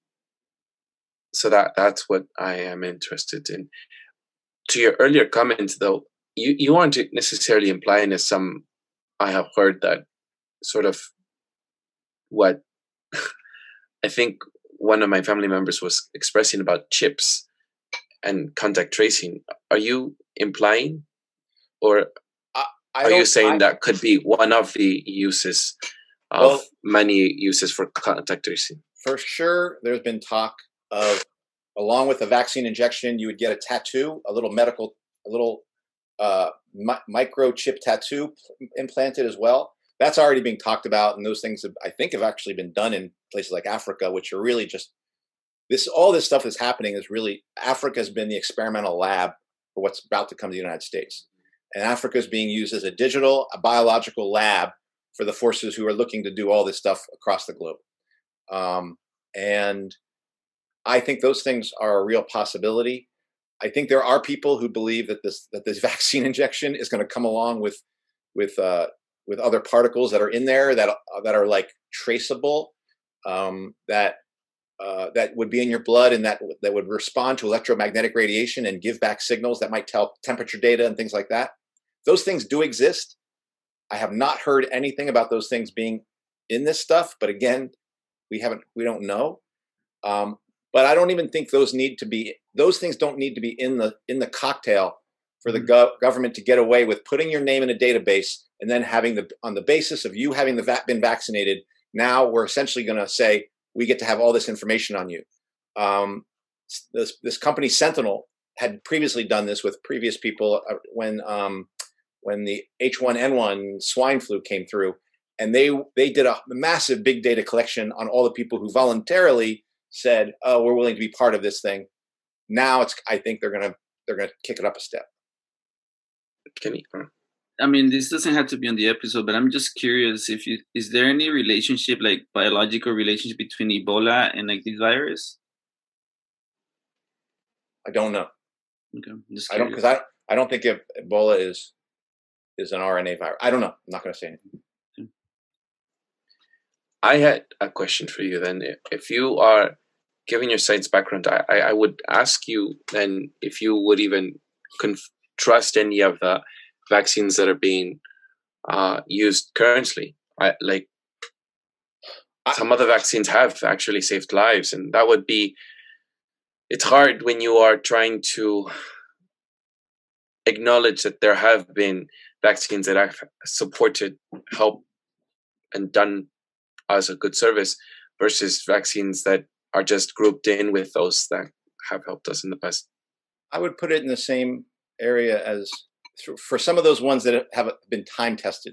so that's what I am interested in. To your earlier comments, though, you aren't necessarily implying as some I have heard that sort of what I think one of my family members was expressing about chips and contact tracing. Are you implying, or are you saying that could be one of the uses of many uses for contact tracing? For sure, there's been talk of, along with the vaccine injection, you would get a tattoo, a little microchip tattoo implanted as well. That's already being talked about, and those things I think have actually been done in places like Africa, which are really just all this stuff that's happening is really, Africa has been the experimental lab for what's about to come to the United States. And Africa is being used as a biological lab for the forces who are looking to do all this stuff across the globe. And I think those things are a real possibility. I think there are people who believe that this vaccine injection is going to come along with other particles that are in there that are like traceable, that would be in your blood and that would respond to electromagnetic radiation and give back signals that might tell temperature data and things like that. Those things do exist. I have not heard anything about those things being in this stuff, but again, we don't know. But I don't even think those things don't need to be in the cocktail for the government to get away with putting your name in a database and then on the basis of you having been vaccinated, now we're essentially going to say we get to have all this information on you. This company Sentinel had previously done this with previous people when the H1N1 swine flu came through, and they did a massive big data collection on all the people who voluntarily said, "Oh, we're willing to be part of this thing." Now I think they're gonna kick it up a step. I mean, this doesn't have to be on the episode, but I'm just curious is there any relationship, like biological relationship between Ebola and like this virus? I don't know. Okay, just I don't, because I don't think Ebola is an RNA virus. I don't know. I'm not going to say anything. I had a question for you then. If you are given your science background, I would ask you then if you would even trust any of the vaccines that are being used currently. Some other vaccines have actually saved lives, and that would be, it's hard when you are trying to acknowledge that there have been vaccines that have supported, helped, and done us a good service versus vaccines that are just grouped in with those that have helped us in the past. I would put it in the same area as, for some of those ones that have been time tested,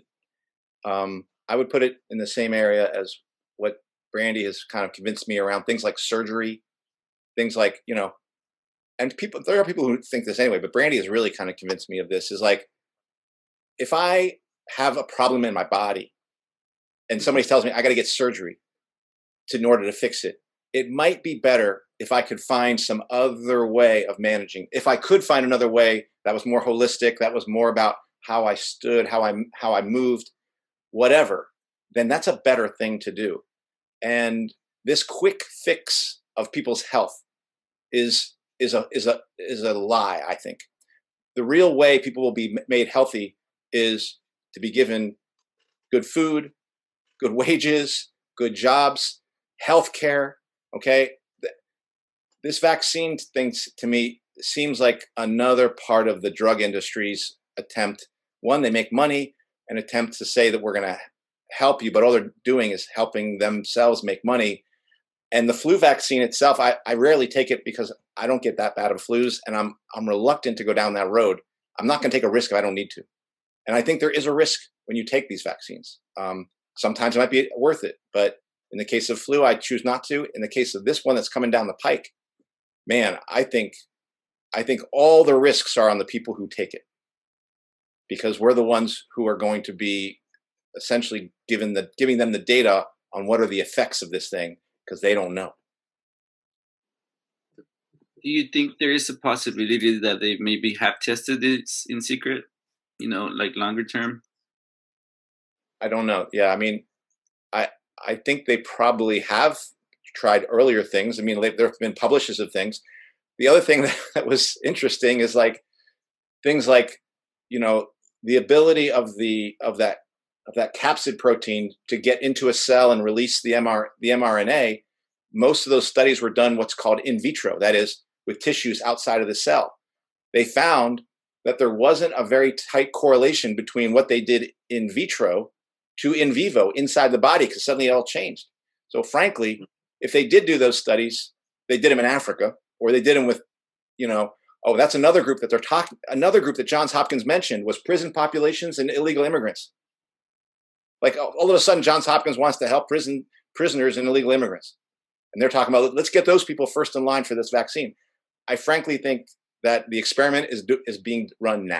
I would put it in the same area as what Brandy has kind of convinced me around things like surgery, things like, and there are people who think this anyway, but Brandy has really kind of convinced me of this, is like, if I have a problem in my body and somebody tells me I got to get surgery in order to fix it, it might be better if I could find some other way of managing. If I could find another way that was more holistic, that was more about how I stood, how I moved, whatever, then that's a better thing to do. And this quick fix of people's health is a lie, I think. The real way people will be made healthy is to be given good food, good wages, good jobs, health care. Okay. This vaccine thing to me seems like another part of the drug industry's attempt. One, they make money, an attempt to say that we're going to help you, but all they're doing is helping themselves make money. And the flu vaccine itself, I rarely take it because I don't get that bad of flus, and I'm reluctant to go down that road. I'm not going to take a risk if I don't need to. And I think there is a risk when you take these vaccines. Sometimes it might be worth it, but in the case of flu, I choose not to. In the case of this one that's coming down the pike, man, I think all the risks are on the people who take it, because we're the ones who are going to be essentially giving them the data on what are the effects of this thing, because they don't know. Do you think there is a possibility that they maybe have tested this in secret, like longer term? I don't know. Yeah, I mean, I think they probably have tried earlier things. I mean, there have been publishes of things. The other thing that was interesting is like things like, the ability of that capsid protein to get into a cell and release the mRNA. Most of those studies were done what's called in vitro, that is, with tissues outside of the cell. They found that there wasn't a very tight correlation between what they did in vitro to in vivo inside the body, because suddenly it all changed. So frankly, if they did do those studies, they did them in Africa, or they did them with, that's another group that another group that Johns Hopkins mentioned was prison populations and illegal immigrants. Like all of a sudden, Johns Hopkins wants to help prisoners and illegal immigrants. And they're talking about, let's get those people first in line for this vaccine. I frankly think that the experiment is being run now.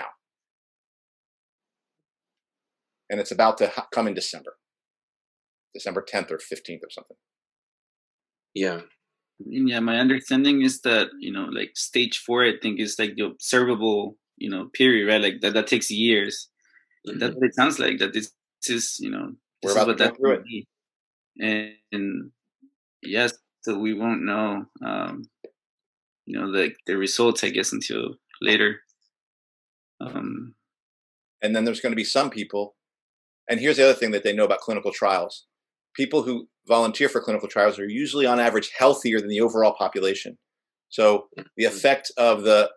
And it's about to come in December 10th or 15th or something. Yeah. Yeah, my understanding is that, like stage 4, I think, is like the observable, period, right? Like that takes years. Mm-hmm. That's what it sounds like, that this is, we're about to go through it. And yes, so we won't know, the results, I guess, until later. And then there's going to be some people, and here's the other thing that they know about clinical trials. People who volunteer for clinical trials are usually on average healthier than the overall population. So the effect of the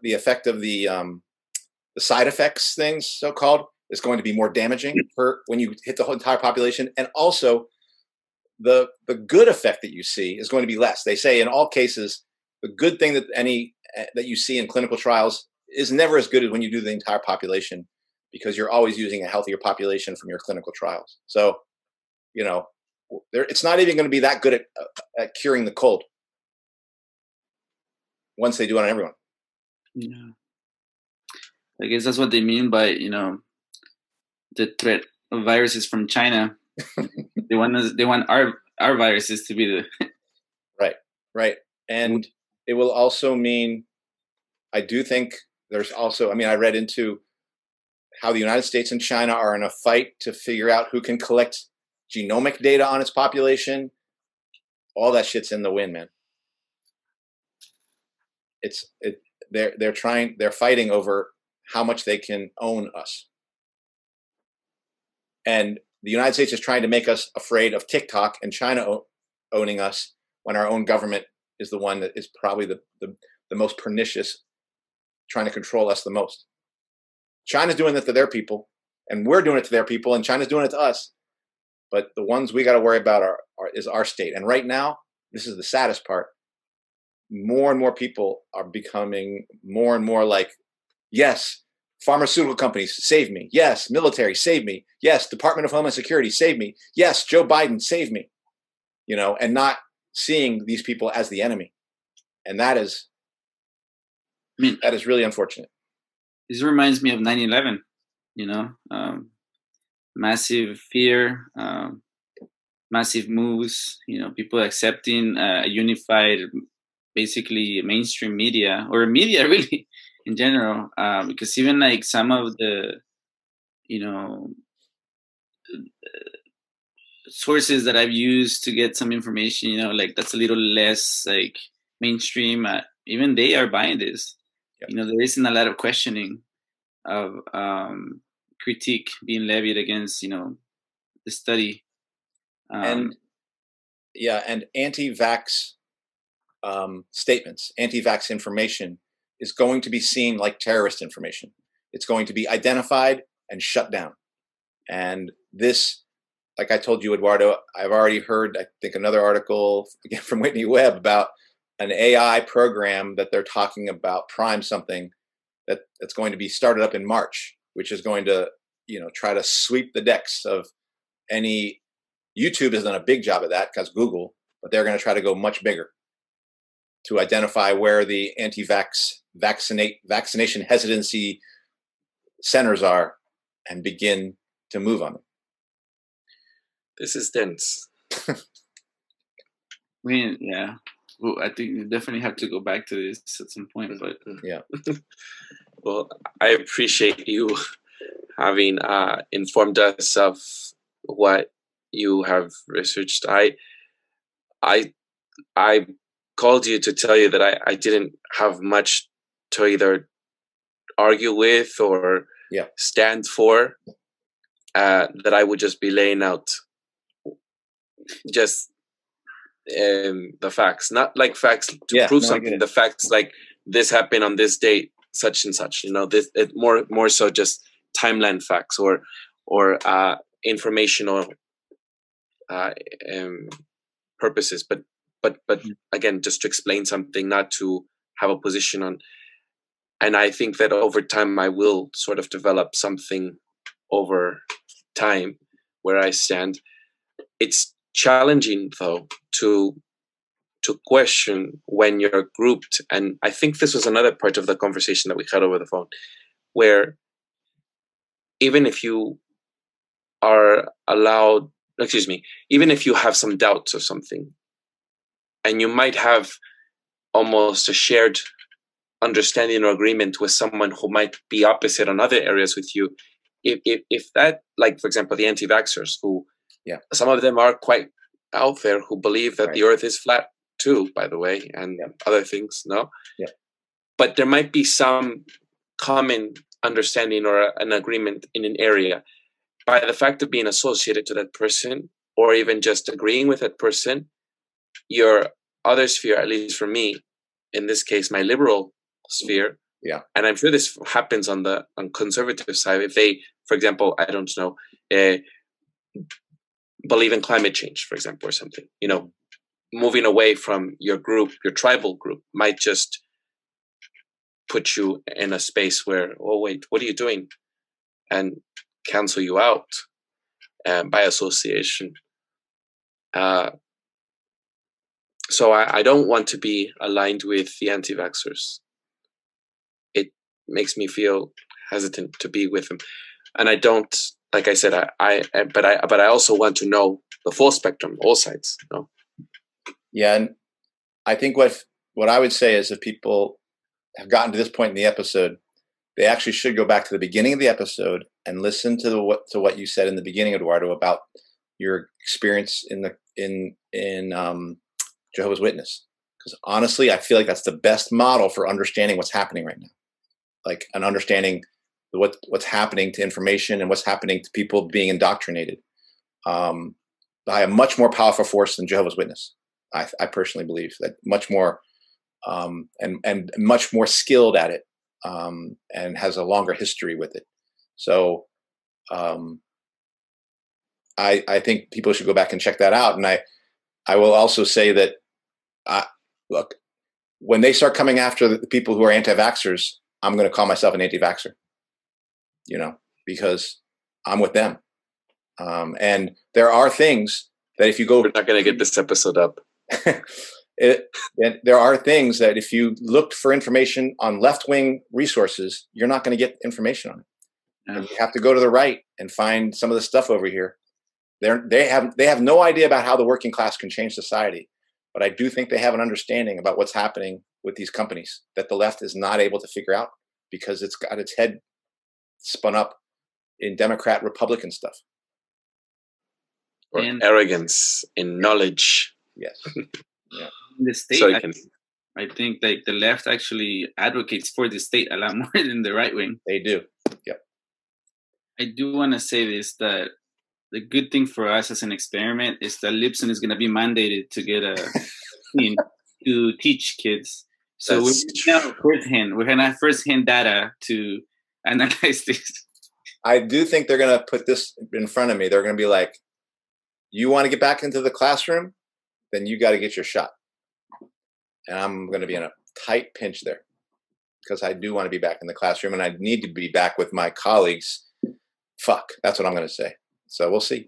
side effects things, so-called, is going to be more damaging when you hit the whole entire population. And also the good effect that you see is going to be less. They say in all cases, the good thing that you see in clinical trials is never as good as when you do the entire population, because you're always using a healthier population from your clinical trials. So, it's not even going to be that good at curing the cold once they do it on everyone. Yeah. I guess that's what they mean by, the threat of viruses from China. They want our viruses to be the right. And it will also mean I do think there's also, I mean, I read into how the United States and China are in a fight to figure out who can collect genomic data on its population. All that shit's in the wind, man. They're fighting over how much they can own us. And the United States is trying to make us afraid of TikTok and China owning us when our own government is the one that is probably the most pernicious, trying to control us the most. China's doing it to their people, and we're doing it to their people, and China's doing it to us. But the ones we got to worry about is our state. And right now, this is the saddest part. More and more people are becoming more and more like, yes, pharmaceutical companies, save me. Yes, military, save me. Yes, Department of Homeland Security, save me. Yes, Joe Biden, save me. You know, and not seeing these people as the enemy. And that is really unfortunate. This reminds me of 9/11, you know, massive fear, massive moves, you know, people accepting a unified, basically mainstream media, or media really in general, because even like some of the, you know, sources that I've used to get some information, you know, like that's a little less like mainstream, even they are buying this. Yep. You know, there isn't a lot of questioning of critique being levied against, you know, the study. And anti-vax statements, anti-vax information is going to be seen like terrorist information. It's going to be identified and shut down. And this, like I told you, Eduardo, I've already heard, I think, another article again from Whitney Webb about an AI program that they're talking about, Prime something, that's going to be started up in March, which is going to, you know, try to sweep the decks of any. YouTube has done a big job of that because Google, but they're going to try to go much bigger to identify where the vaccination hesitancy centers are and begin to move on them. This is dense. I mean, yeah. Well, I think you definitely have to go back to this at some point, but yeah. Well, I appreciate you having informed us of what you have researched. I called you to tell you that I didn't have much to either argue with or stand for, that I would just be laying out just the facts, not like facts to prove something. The facts like this happened on this date, such and such. You know, this more so just timeline facts or informational purposes. But again, just to explain something, not to have a position on. And I think that over time, I will sort of develop something over time where I stand. It's challenging, though, to question when you're grouped. And I think this was another part of the conversation that we had over the phone, where even if you are allowed, even if you have some doubts of something, and you might have almost a shared understanding or agreement with someone who might be opposite on other areas with you, if that, like, for example, the anti-vaxxers, who some of them are quite out there, who believe that the earth is flat too, by the way, and other things, but there might be some common understanding or an agreement in an area by the fact of being associated to that person, or even just agreeing with that person. Your other sphere, at least for me, in this case, my liberal sphere, and I'm sure this happens on conservative side, if they, for example, I don't know, believe in climate change, for example, or something, you know, moving away from your group, your tribal group, might just put you in a space where, oh wait, what are you doing? And cancel you out by association. So I don't want to be aligned with the anti-vaxxers. It makes me feel hesitant to be with them, and I don't. Like I said, but I also want to know the full spectrum, all sides. You know? Yeah, and I think what I would say is, if people have gotten to this point in the episode, they actually should go back to the beginning of the episode and listen to what you said in the beginning, Eduardo, about your experience in Jehovah's Witness. Because honestly, I feel like that's the best model for understanding what's happening right now, like an understanding what's happening to information and what's happening to people being indoctrinated by a much more powerful force than Jehovah's Witness. I personally believe that much more and much more skilled at it and has a longer history with it. So I think people should go back and check that out. And I will also say that look, when they start coming after the people who are anti-vaxxers, I'm going to call myself an anti-vaxxer, because I'm with them. And there are things that if you go... We're not going to get this episode up. There are things that if you looked for information on left-wing resources, you're not going to get information on it. And you have to go to the right and find some of the stuff over here. They have no idea about how the working class can change society. But I do think they have an understanding about what's happening with these companies that the left is not able to figure out because it's got its head spun up in Democrat, Republican stuff. Or arrogance in knowledge. Yes. Yeah. In the state, I think like the left actually advocates for the state a lot more than the right wing. They do. Yep. I do want to say this, that the good thing for us as an experiment is that Libsyn is going to be mandated to get a team to teach kids. So we're going to have first-hand data to analyze this. I do think they're going to put this in front of me. They're going to be like, you want to get back into the classroom? Then you got to get your shot. And I'm going to be in a tight pinch there because I do want to be back in the classroom and I need to be back with my colleagues. That's what I'm going to say. So we'll see.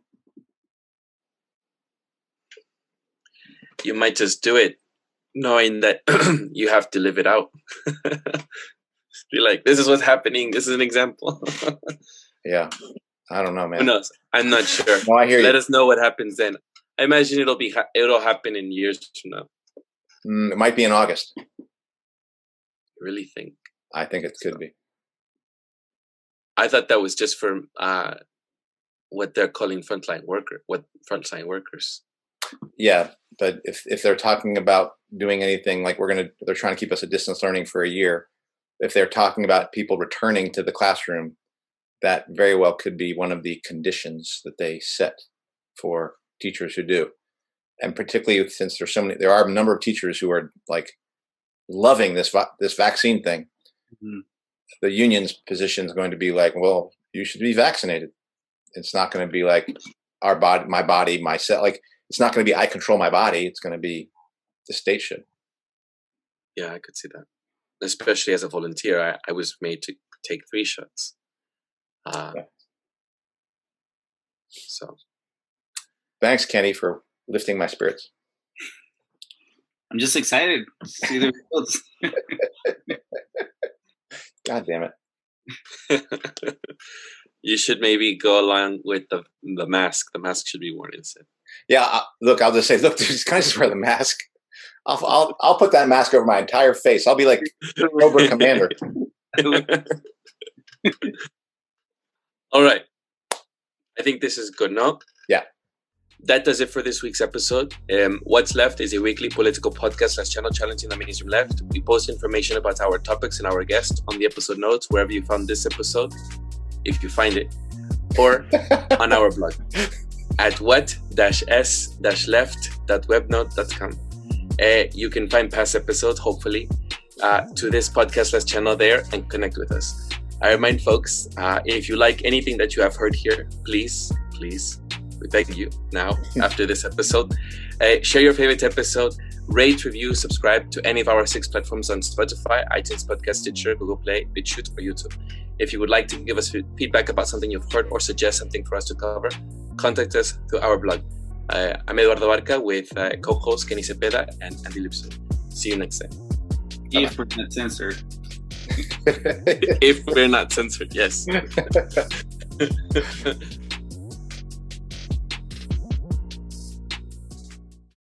You might just do it knowing that you have to live it out. Be like, this is what's happening. This is an example. Yeah. I don't know, man. Who knows? I'm not sure. No, I hear you. Let us know what happens then. I imagine it'll happen in years from now. It might be in August. You really think? I think it could be. I thought that was just for what they're calling frontline workers. Yeah, but if they're talking about doing anything like they're trying to keep us at distance learning for a year. If they're talking about people returning to the classroom, that very well could be one of the conditions that they set for teachers who do. And particularly since there are a number of teachers who are like loving this vaccine thing. Mm-hmm. The union's position is going to be like, well, you should be vaccinated. It's not going to be like my body, myself. Like, it's not going to be, I control my body. It's going to be the state should. Yeah, I could see that. Especially as a volunteer, I was made to take 3 shots. So. Thanks, Kenny, for lifting my spirits. I'm just excited to see the results. God damn it. You should maybe go along with the mask. The mask should be worn instead. Yeah, look, I'll just say, look, can I just wear the mask? I'll put that mask over my entire face. I'll be like Cobra Commander. All right. I think this is good, no? Yeah. That does it for this week's episode. What's Left is a weekly political podcast / channel challenging the mainstream left. We post information about our topics and our guests on the episode notes, wherever you found this episode, if you find it, or on our blog at what-s-left.webnode.com. You can find past episodes, hopefully, to this podcast / channel there and connect with us. I remind folks, if you like anything that you have heard here, please, we beg you now, after this episode, share your favorite episode, rate, review, subscribe to any of our 6 platforms on Spotify, iTunes Podcast, Stitcher, Google Play, BitChute, or YouTube. If you would like to give us feedback about something you've heard or suggest something for us to cover, contact us through our blog. I'm Eduardo Barca with co-hosts Kenny Cepeda and Andy Libsyn. See you next time. If we're not censored. If we're not censored, yes.